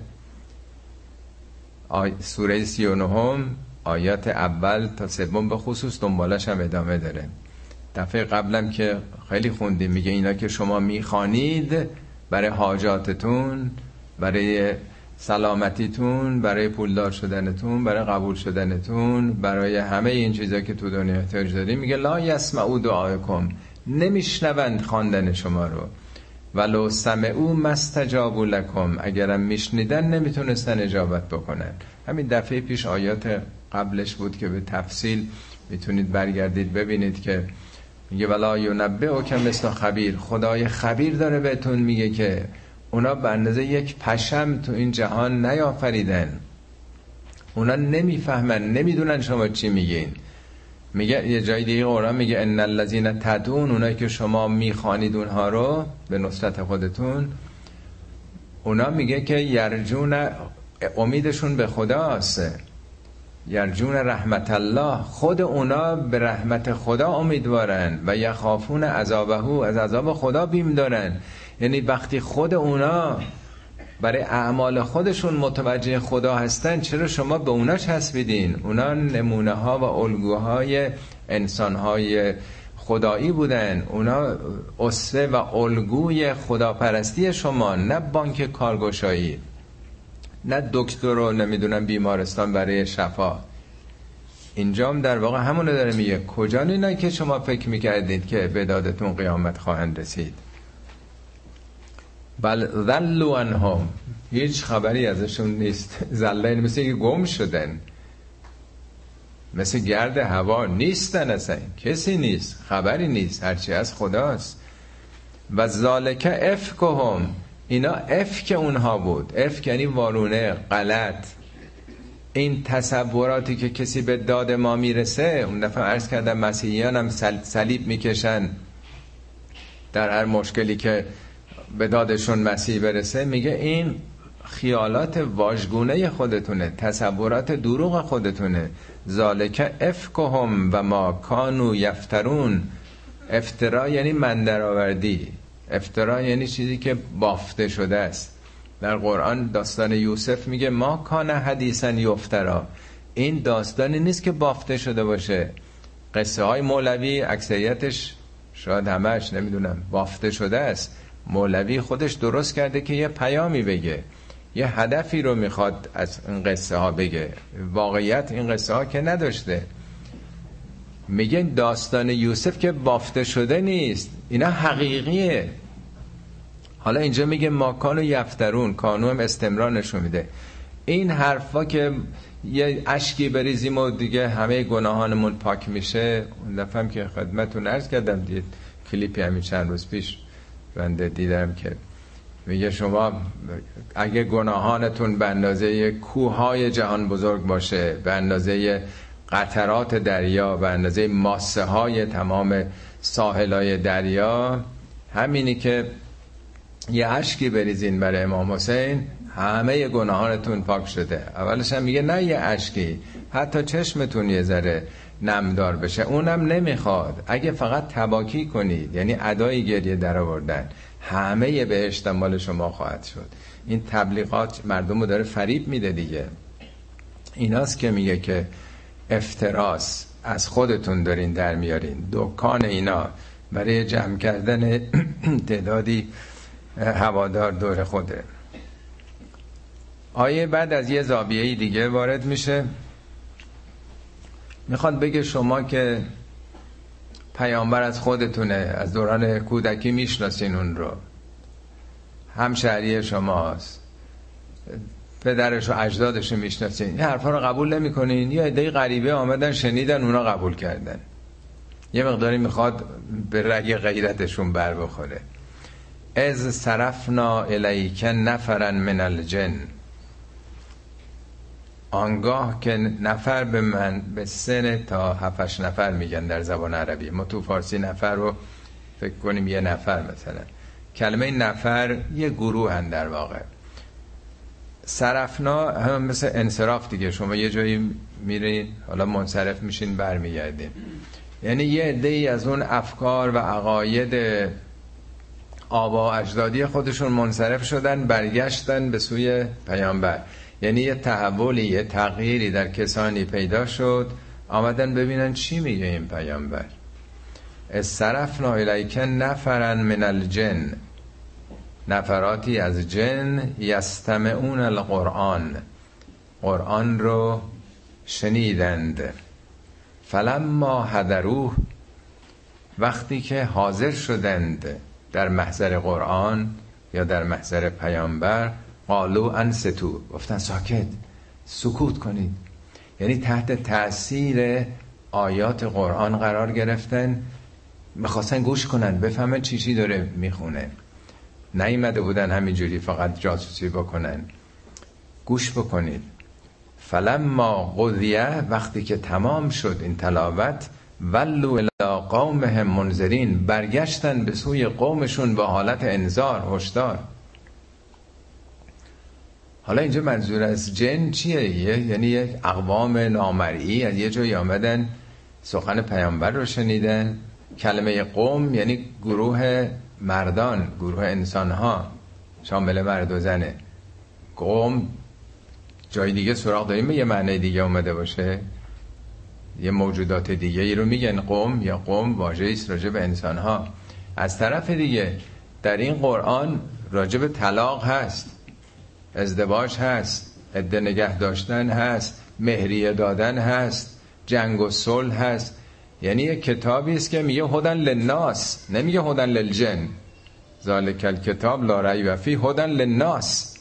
سوره 39 آیات اول تا 3 به خصوص دنبالش هم ادامه داره. دفعه قبلم که خیلی خوندیم میگه اینا که شما میخوانید برای حاجاتتون، برای سلامتیتون، برای پولدار شدنتون، برای قبول شدنتون، برای همه این چیزا که تو دنیا احتیاج داریم، میگه لا یسمعوا دعاءکم، نمیشنوند خواندن شما رو، ولو سمعوا ما استجابوا لکم، اگرم میشنیدن نمیتونستن اجابت بکنن. همین دفعه پیش آیات قبلش بود که به تفصیل میتونید برگردید ببینید که میگه ولا ینبئک مثل خبیر، خدای خبیر داره بهتون میگه که اونا به اندازه یک پشم تو این جهان نیافریدن، اونا نمیفهمن، نمیدونن شما چی میگین. میگه یه جای دیگه قرآن میگه ان الذین تدعون، اونایی که شما میخوانید اونها رو به نصرت خودتون، اونا میگه که یرجون، امیدشون به خداست، یرجون رحمت الله، خود اونا به رحمت خدا امیدوارن و یخافون عذابه، از عذاب خدا بیم دارن. یعنی وقتی خود اونا برای اعمال خودشون متوجه خدا هستن، چرا شما به اونا چسبیدین؟ اونا نمونه ها و الگوهای انسان های خدایی بودن، اونا اسوه و الگوی خداپرستی شما، نه بانک کارگشایی، نه دکتر و نمیدونم بیمارستان برای شفا. اینجام در واقع همونو داره میگه، کجا نه که شما فکر میکردید که به دادتون قیامت خواهند رسید. بل ذلوا عنهم، هیچ خبری ازشون نیست. ذله مثل که گم شدن، مثل گرد هوا نیستن، اصلا کسی نیست، خبری نیست، هرچی از خداست. و ذالک افکهم، اینا افک اونها بود. افک یعنی وارونه، غلط. این تصوراتی که کسی به داد ما میرسه، اون دفعه عرض کردم مسیحیان هم صلیب میکشن در هر مشکلی که به دادشون مسیح برسه، میگه این خیالات واژگونه خودتونه، تصورات دروغ خودتونه. ذالک افکهم و ما کانوا یفترون. افترا یعنی من درآوردی، افترا یعنی چیزی که بافته شده است. در قرآن داستان یوسف میگه ما کان حدیثا یفترا، این داستانی نیست که بافته شده باشه. قصه های مولوی اکثریتش، شاید همش نمیدونم، بافته شده است. مولوی خودش درست کرده که یه پیامی بگه، یه هدفی رو میخواد از این قصه ها بگه، واقعیت این قصه ها که نداشته. میگه داستان یوسف که بافته شده نیست، اینا حقیقیه. حالا اینجا میگه ما کانوا یفترون، کانو هم استمرار نشون میده. این حرفا که یه اشکی بریزیم و دیگه همه گناهانمون پاک میشه، اون دفعه هم که خدمتتون عرض کردم، دید کلیپی همین چند روز پیش بنده دیدم که میگه شما اگه گناهانتون به اندازه کوههای جهان بزرگ باشه، به اندازه قطرات دریا، به اندازه ماسه های تمام ساحلای دریا، همینی که یه اشکی بریزین برای امام حسین، همه گناهانتون پاک شده. اولش هم میگه نه یه اشکی، حتی چشمتون یه ذره نمدار بشه، اونم نمیخواد. اگه فقط تباکی کنید، یعنی ادای گریه در آوردن، همه بهشت مال شما خواهد شد. این تبلیغات مردم رو داره فریب میده دیگه. ایناست که میگه که افتراس، از خودتون دارین در میارین. دکان اینا برای جمع کردن تعدادی هوادار دور خوده. آیه بعد از یه زاویه دیگه وارد میشه، میخواد بگه شما که پیامبر از خودتونه، از دوران کودکی میشناسین اون رو، همشهری شماست، پدرش و اجدادش رو میشناسین، این حرفا رو قبول نمیکنین. یه عده غریبه آمدن شنیدن، اونا قبول کردن. یه مقداری میخواد به رگ غیرتشون بر بخوره. از صرفنا الیک نفرا من الجن، آنگاه که نفر به من به سن تا 7-8 نفر میگن در زبان عربی. ما تو فارسی نفر رو فکر کنیم یه نفر، مثلا کلمه نفر یه گروه هن در واقع. صرفنا هم مثل انصراف دیگه، شما یه جایی میرین حالا منصرف میشین برمیگردین، یعنی یه عده‌ای از اون افکار و عقاید آبا اجدادی خودشون منصرف شدن، برگشتن به سوی پیامبر. یعنی یه تحولی، یه تغییری در کسانی پیدا شد، آمدن ببینن چی میگه این پیامبر. صرفنا الیک نفرا من الجن، نفراتی از جن، یستمعون القرآن، قرآن رو شنیدند. فلما حضروه، وقتی که حاضر شدند در محضر قرآن یا در محضر پیامبر، قالوا انصتوا، گفتن ساکت، سکوت کنید. یعنی تحت تأثیر آیات قرآن قرار گرفتن، میخواستن گوش کنن، بفهمن چی داره میخونه. نیامده بودن همینجوری فقط جاسوسی بکنن. گوش بکنید. فلما قضیه، وقتی که تمام شد این تلاوت، ولوا الی قومهم منذرین، برگشتن به سوی قومشون با حالت انذار، هشدار. حالا اینجا منظور از جن چیه؟ یعنی یک اقوام نامرئی از یه جایی آمدن سخن پیامبر رو شنیدن. کلمه قوم یعنی گروه مردان، گروه انسانها، شامل مرد و زنه. قوم جای دیگه سراغ داریم یه معنی دیگه اومده باشه، یه موجودات دیگه ای رو میگن قوم، یا قوم واژه‌ای است راجع به انسانها. از طرف دیگه در این قرآن راجع به طلاق هست، ازدواج هست، عده نگه داشتن هست، مهریه دادن هست، جنگ و صلح هست. یعنی یک کتابی است که میگه هدن للناس، نمیگه هدن للجن. ذالک الکتاب لا ریب فیه هدن للناس.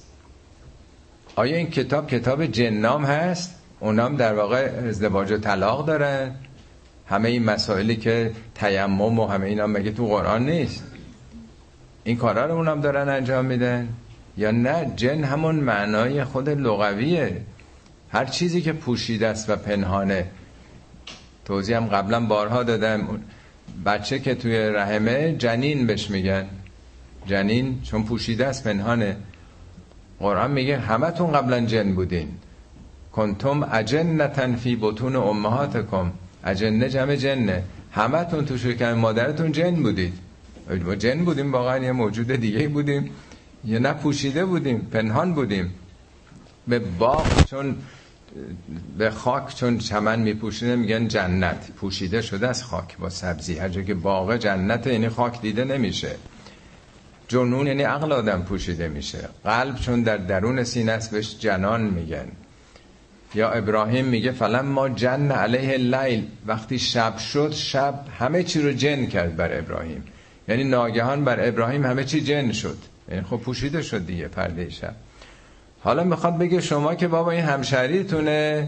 آیا این کتاب جنام هست؟ اونام در واقع ازدواج و طلاق دارن؟ همه این مسائلی که تیمم و همه اینا مگه تو قرآن نیست؟ این کارا رو اونام دارن انجام میدن؟ یا نه جن همون معنای خود لغویه، هر چیزی که پوشیده است و پنهانه. توضیح هم قبلا بارها دادم، بچه که توی رحمه جنین بهش میگن، جنین چون پوشیده است پنهانه. قرآن میگه همتون قبلا جن بودین، کنتم اجنة فی بطون امهاتکم، اجنه جمع جنه، همتون تو شکم مادرتون جن بودید. ما جن بودیم واقعا، یه موجود دیگه بودیم، یا نه پوشیده بودیم، پنهان بودیم. به باغ چون به خاک چون چمن میپوشیده میگن جنت، پوشیده شده از خاک با سبزی. هر جا که باغ جنت یعنی خاک دیده نمیشه. جنون یعنی عقل آدم پوشیده میشه. قلب چون در درون سینه است بهش جنان میگن. یا ابراهیم میگه فلما جن علیه اللیل، وقتی شب شد، شب همه چی رو جن کرد بر ابراهیم. یعنی ناگهان بر ابراهیم همه چی جن شد، یعنی خب پوشیده شد دیگه پرده شب. حالا میخواد بگه شما که بابا این همشهریتونه،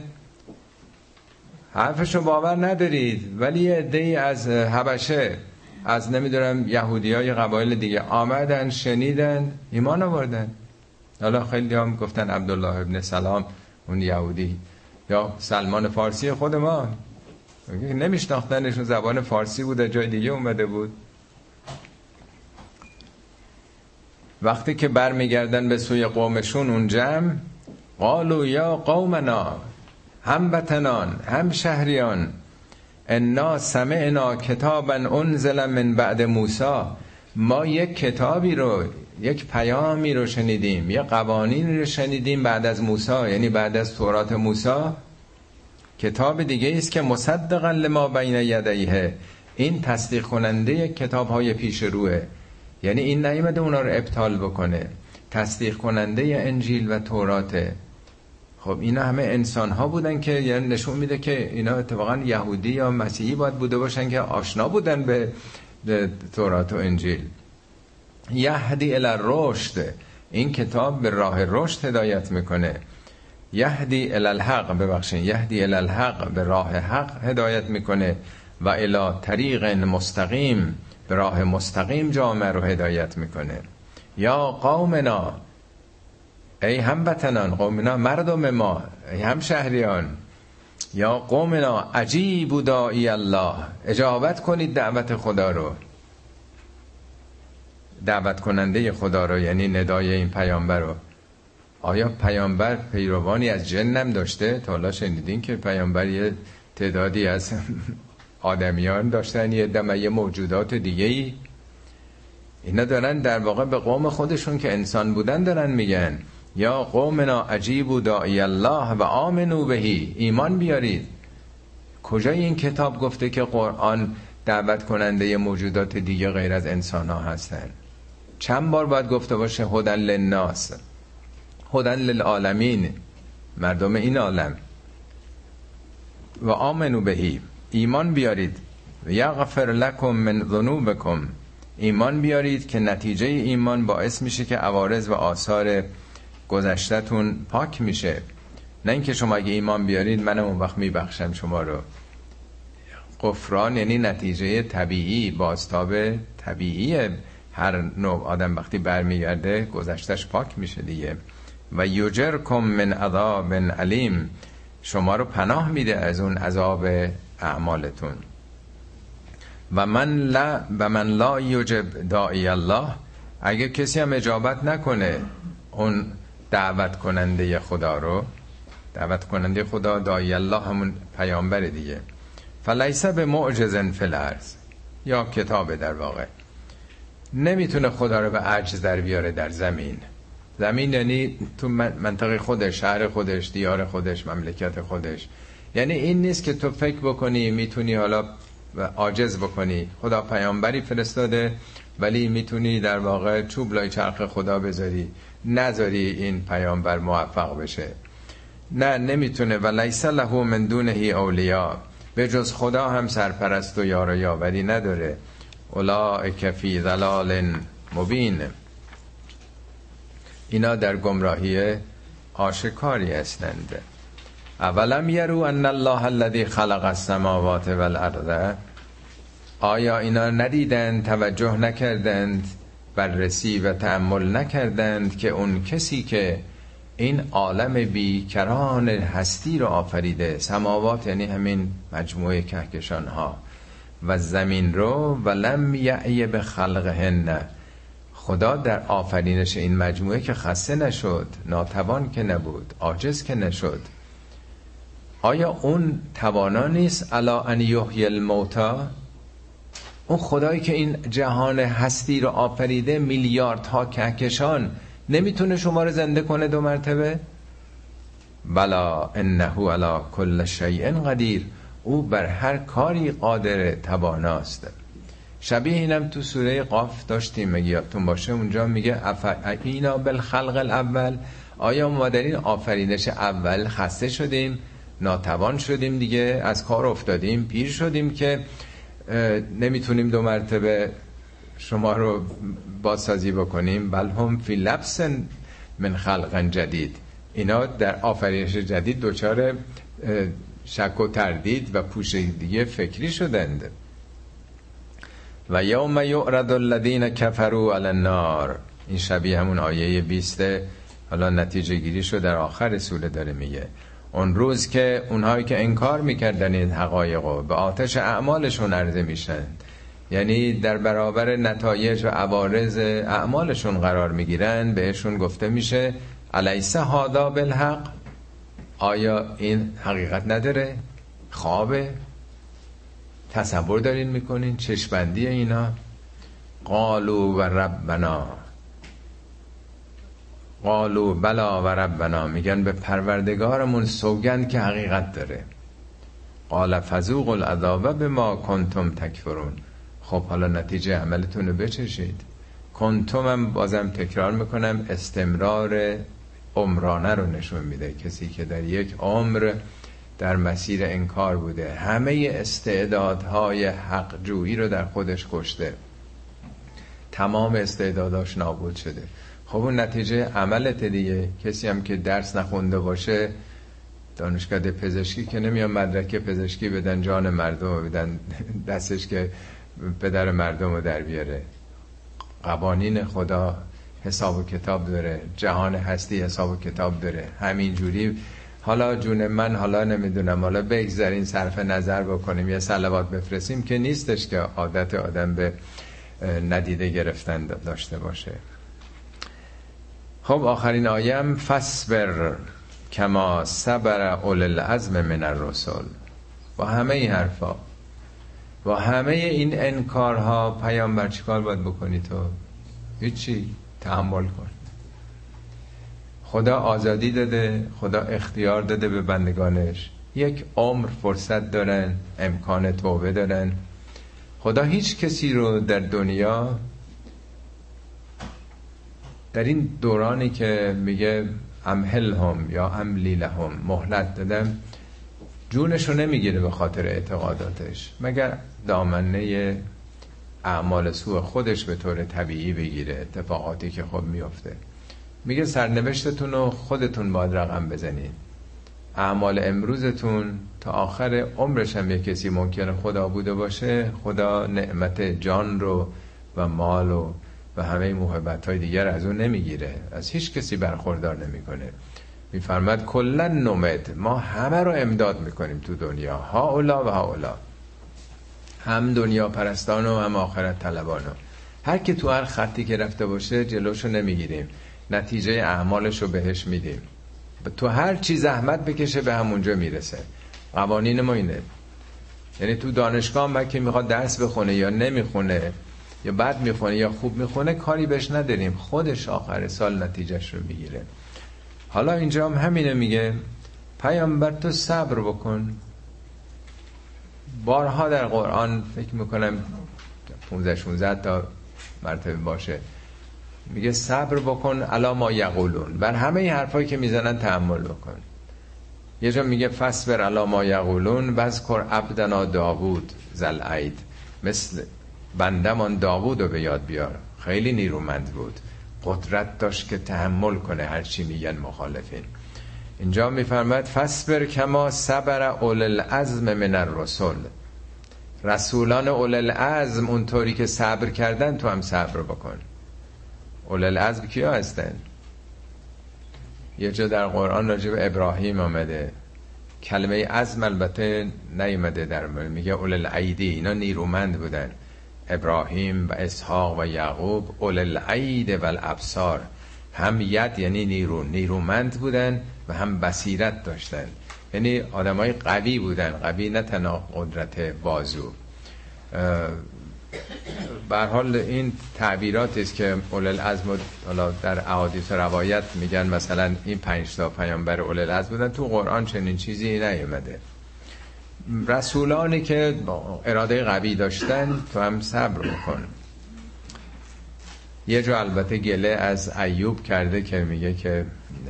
حرفشو باور ندارید، ولی یه عده‌ای از حبشه، از نمیدونم یهودیای قبایل دیگه آمدن شنیدن ایمان آوردن. حالا خیلی هم گفتن عبدالله ابن سلام اون یهودی، یا سلمان فارسی خود ما، نمیشناختنشون، زبان فارسی بود، جای دیگه اومده بود. وقتی که برمیگردن به سوی قومشون اون جمع، قالوا یا قومنا، هموطنان، هم شهریان، انا سمعنا کتابا انزل من بعد موسی، ما یک کتابی رو، یک پیامی رو شنیدیم، یک قوانین رو شنیدیم بعد از موسی، یعنی بعد از تورات موسی. کتاب دیگه است که مصدقا لما بین یدیه، این تصدیق کننده کتاب های پیش روه، یعنی این نیامده اونا رو ابطال بکنه، تصدیق کننده انجیل و توراته. خب اینا همه انسان ها بودن که یعنی نشون میده که اینا اتفاقا یهودی یا مسیحی باید بوده باشن که آشنا بودن به تورات و انجیل. یهدی الی الرشد، این کتاب به راه رشد هدایت میکنه. یهدی الی الحق، ببخشید، یهدی الی الحق، به راه حق هدایت میکنه. و الی طریق مستقیم، به راه مستقیم جامعه رو هدایت میکنه. یا قومنا، ای هموطنان، قومنا مردم ما، ای همشهریان، یا قومنا عجیبوا داعی الله، اجابت کنید دعوت خدا رو، دعوت کننده خدا رو، یعنی ندای این پیامبر رو. آیا پیامبر پیروانی از جنم داشته؟ تا حالا شنیدین که پیامبر یه تعدادی از آدمیان داشتن، یه دمه موجودات دیگه‌ای؟ اینا دارن در واقع به قوم خودشون که انسان بودن دارن میگن یا قومنا عجیبوا داعی الله و آمنوا بهی، ایمان بیارید. کجای این کتاب گفته که قرآن دعوت کننده موجودات دیگه غیر از انسان ها هستن؟ چند بار باید گفته باشه هدی للناس، هدی للعالمین، مردم این عالم. و آمنوا بهی، ایمان بیارید. و یغفر لکم من ذنوبکم، ایمان بیارید که نتیجه ایمان باعث میشه که عوارض و آثار گذشته‌تون پاک میشه. نه اینکه شما اگه ایمان بیارید منم اون وقت میبخشم شما رو. غفران یعنی نتیجه طبیعی، بازتاب طبیعی هر نوع آدم وقتی برمیگرده گذشتش پاک میشه دیگه. و یجرکم من عذاب علیم، شما رو پناه میده از اون عذاب اعمالتون. و من لا یجب داعی الله، اگه کسی هم اجابت نکنه اون دعوت کننده خدا رو، دعوت کننده خدا داعی الله همون پیامبر دیگه، فلیس بمعجز فی الارض، یا کتاب در واقع نمیتونه خدا رو به عجز در بیاره در زمین. زمین یعنی تو منطقه خودش، شهر خودش، دیار خودش، مملکت خودش. یعنی این نیست که تو فکر بکنی میتونی حالا عاجز بکنی. خدا پیامبری فرستاده ولی میتونی در واقع چوب لای چرخ خدا بذاری، نذاری این پیامبر موفق بشه. نه، نمیتونه. و لیس له من دونه اولیاء، به جز خدا هم سرپرست و یار و یاوری نداره. اولئک فی ضلال مبین، اینا در گمراهی آشکاری هستند. اولم یرو ان الله الذی خلق السماوات والارض، آیا اینا ندیدند، توجه نکردند، بررسی و تأمل نکردند که اون کسی که این عالم بیکران هستی رو آفریده، سماوات یعنی همین مجموعه کهکشان ها، و زمین رو، ولم یعی به خلقهن، خدا در آفرینش این مجموعه که خسته نشد، ناتوان که نبود، عاجز که نشد. آیا اون توانا نیست الا ان یحیی الموتی؟ اون خدایی که این جهان هستی رو آفریده، میلیاردها کهکشان، نمیتونه شما رو زنده کنه 2 مرتبه؟ بلا انه علی کل شیء قدیر، او بر هر کاری قادر، تواناست. شبیه اینم تو سوره قاف داشتیم، اگه یادتون باشه، اونجا میگه اینا بالخلق الاول، آیا ما در این آفرینش اول خسته شدیم، ناتوان شدیم دیگه، از کار افتادیم، پیر شدیم که نمیتونیم 2 مرتبه شما رو بازسازی بکنیم؟ بل هم فی لبس من خلق جدید، اینا در آفرینش جدید دچار شک و تردید و پوشیدگی فکری شدند. و یوم یعرض الذین کفروا علی النار، این شبیه همون آیه 20 حالا نتیجه گیری شو در آخر سوره داره میگه. اون روز که اونهایی که انکار میکردن این حقایقو به آتش اعمالشون عرضه میشن، یعنی در برابر نتایج و عوارض اعمالشون قرار میگیرن، بهشون گفته میشه الیس هذا بالحق، آیا این حقیقت نداره؟ خوابه؟ تصور دارین میکنین؟ چشمبندی اینا؟ قالوا و ربنا، قالوا بلا و ربنا، میگن به پروردگارمون سوگند که حقیقت داره. قال فذوقوا العذاب بما کنتم تکفرون. خب حالا نتیجه عملتون رو بچشید. کنتم هم بازم تکرار میکنم استمرار عمرانه رو نشون میده. کسی که در یک عمر در مسیر انکار بوده، همه استعدادهای حق جویی رو در خودش کشته، تمام استعداداش نابود شده. خب اون نتیجه عملت دیگه. کسی هم که درس نخونده باشه، دانشگاه پزشکی که نمیان مدرک پزشکی بدن جان مردم رو بدن دستش که پدر مردم رو در بیاره. قوانین خدا حساب و کتاب داره، جهان هستی حساب و کتاب داره. همینجوری حالا جون من، حالا نمیدونم، حالا بگذارین صرف نظر بکنیم یه صلوات بفرستیم که نیستش که عادت آدم به ندیده گرفتن داشته باشه. خب آخرین آیم فصبر کما صبر اول العزم من الرسل. با همه این حرفا، با همه این انکارها، پیامبر چیکار باید بکنی تو؟ هیچی، تحمل کن. خدا آزادی داده، خدا اختیار داده به بندگانش، یک عمر فرصت دارن، امکان توبه دارن. خدا هیچ کسی رو در دنیا در این دورانی که میگه امهلهم یا املی لهم، مهلت دادم، جونش رو نمیگیره به خاطر اعتقاداتش، مگر دامنه اعمال سوء خودش به طور طبیعی بگیره، اتفاقاتی که خب میفته. میگه سرنوشتتون رو خودتون باید رقم بزنید. اعمال امروزتون تا آخر عمرش هم یک کسی ممکنه خدا بوده باشه، خدا نعمت جان رو و مال و همه محبت‌های دیگر از اون نمیگیره، از هیچ کسی برخوردار نمیکنه. میفرماد کلا نمد، ما همه رو امداد میکنیم تو دنیا، ها اولا و ها اولا، هم دنیا پرستان و هم آخرت طلبان. هر کی تو هر خطی که رفته باشه جلوشو نمیگیریم، نتیجه اعمالشو بهش میدیم. تو هر چی زحمت بکشه به همونجا میرسه. قوانین ما اینه. یعنی تو دانشگاه هم که میخواد درس بخونه یا نمیخونه، یا بد میخونه یا خوب میخونه، کاری بهش نداریم، خودش آخر سال نتیجهش رو میگیره. حالا اینجا هم همینه میگه پیامبر تو صبر بکن. بارها در قرآن فکر میکنم 15-16 تا مرتبه باشه میگه صبر بکن الا ما یقولون، بر همه این حرفایی که میزنن تحمل بکن. یه جا میگه فصبر الا ما یقولون واذکر عبدنا داوود ذل اید، مثل بندمان داوود رو به یاد بیار، خیلی نیرومند بود، قدرت داشت که تحمل کنه هر چی میگن مخالفین. اینجا میفرماید فصبر کما صبر اول العزم من الرسل، رسولان اول العزم اونطوری که صبر کردن تو هم صبر بکن. اول العزم کیا هستن؟ یه جا در قرآن راجع به ابراهیم آمده، کلمه عزم البته نیومده در میگه اول الایدی، اینا نیرومند بودن، ابراهیم و اسحاق و یعقوب اول الاید و الابصار، هم ید یعنی نیرومند بودن و هم بصیرت داشتن، یعنی آدمای قوی بودن، قوی نه تنها قدرت بازو. به هر حال این تعبیراتی است که اول العزم حالا در احادیث و روایت میگن مثلا این 5 تا پیامبر اول العزم بودن، تو قرآن چنین چیزی نیومده. رسولانی که اراده قوی داشتن تو هم صبر بکن. یه جا البته گله از ایوب کرده که میگه که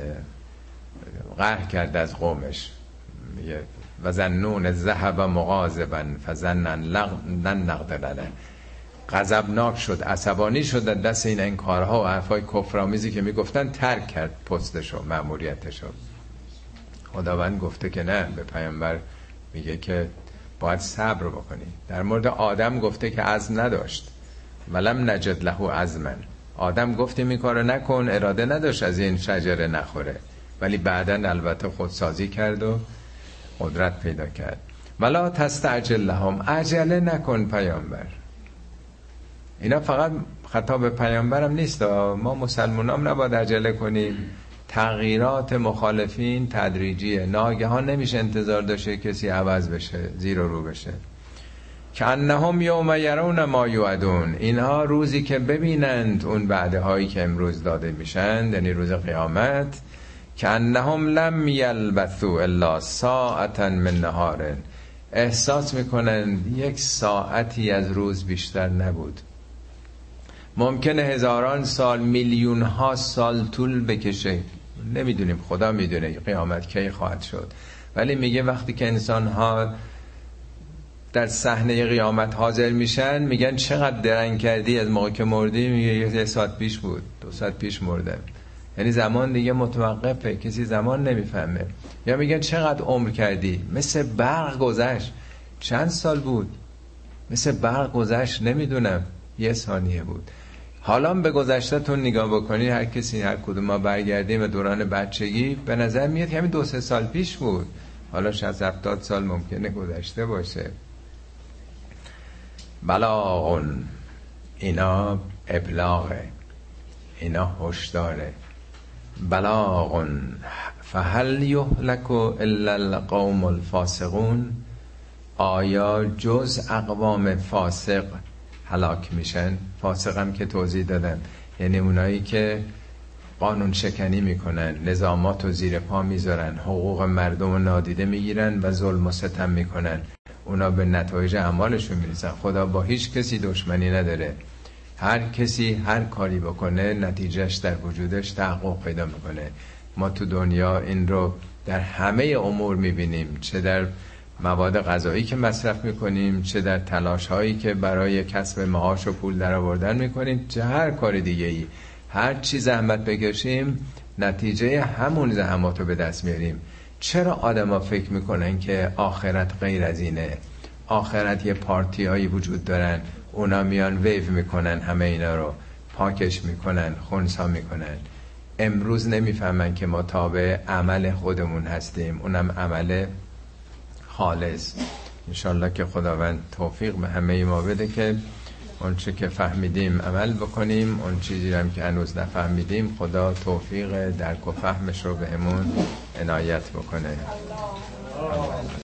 قهر کرده از قومش، میگه و ظنون ذهب مغاضبا فظن لن نقدر علیه، غضبناک شد، عصبانی شد از دست این انکارها و حرفای کفرآمیزی که میگفتن، ترک کرد پستشو، مأموریتشو. خداوند گفته که نه، به پیامبر میگه که باید صبر بکنی. در مورد آدم گفته که عزم نداشت، ولم نجد له عزما، آدم گفتیم این کارو نکن، اراده نداشت از این شجره نخوره، ولی بعداً البته خودسازی کرد و قدرت پیدا کرد. ولا تستعجل لهم، عجله نکن پیامبر. اینا فقط خطاب پیامبرم نیست، ما مسلمانام نباید عجله کنیم. تغییرات مخالفین تدریجیه، ناگهان نمیشه انتظار داشته کسی عوض بشه، زیر و رو بشه. که انهم یوم یرون ما یوعدون، اینها روزی که ببینند اون وعده هایی که امروز داده میشن، یعنی روز قیامت، که انهم لم یلبثوا الا ساعتا من نهار، احساس میکنن یک ساعتی از روز بیشتر نبود. ممکنه هزاران سال، میلیون ها سال طول بکشه، نمیدونیم، خدا میدونه قیامت کی خواهد شد. ولی میگه وقتی که انسان ها در صحنه قیامت حاضر میشن، میگن چقدر درنگ کردی از موقع که مردی؟ میگه 1 ساعت پیش بود، 2 ساعت پیش مردم. یعنی زمان دیگه متوقفه، کسی زمان نمیفهمه. یا میگن چقدر عمر کردی؟ مثل برق گذشت. چند سال بود؟ مثل برق گذشت، نمیدونم، 1 ثانیه بود. حالا به گذشته‌تون نگاه بکنی، هر کسی، هر کدوم ما برگردیم به دوران بچگی، به نظر میاد که همین 2-3 سال پیش بود. حالا 60-70 سال ممکنه گذشته باشه. بلاغون، اینا ابلاغه، اینا هشداره. بلاغون فهل یهلک الا القوم الفاسقون، آیا جز اقوام فاسق هلاک میشن؟ فاسق هم که توضیح دادن، یعنی اونایی که قانون شکنی میکنن، نظامات رو زیر پا میذارن، حقوق مردم رو نادیده میگیرن و ظلم و ستم میکنن. اونا به نتایج اعمالشون میرسن. خدا با هیچ کسی دشمنی نداره. هر کسی هر کاری بکنه نتیجهش در وجودش تحقق پیدا میکنه. ما تو دنیا این رو در همه امور میبینیم، چه در مواد غذایی که مصرف میکنیم، چه در تلاش هایی که برای کسب معاش و پول در آوردن میکنیم، چه هر کار دیگه ای. هر چی زحمت بکشیم نتیجه همون زحمات رو به دست میاریم. چرا آدما فکر میکنن که آخرت غیر از اینه؟ آخرت یه پارتی هایی وجود دارن، اونا میان ویو میکنن، همه اینا رو پاکش میکنن، خونسا میکنن. امروز نمیفهمن که ما تابع عمل خودمون هستیم، اونم عمل خالص. انشالله که خداوند توفیق به همه ما بده که اون چه که فهمیدیم عمل بکنیم، اون چیزی هم که هنوز نفهمیدیم خدا توفیق درک و فهمش رو بهمون عنایت بکنه.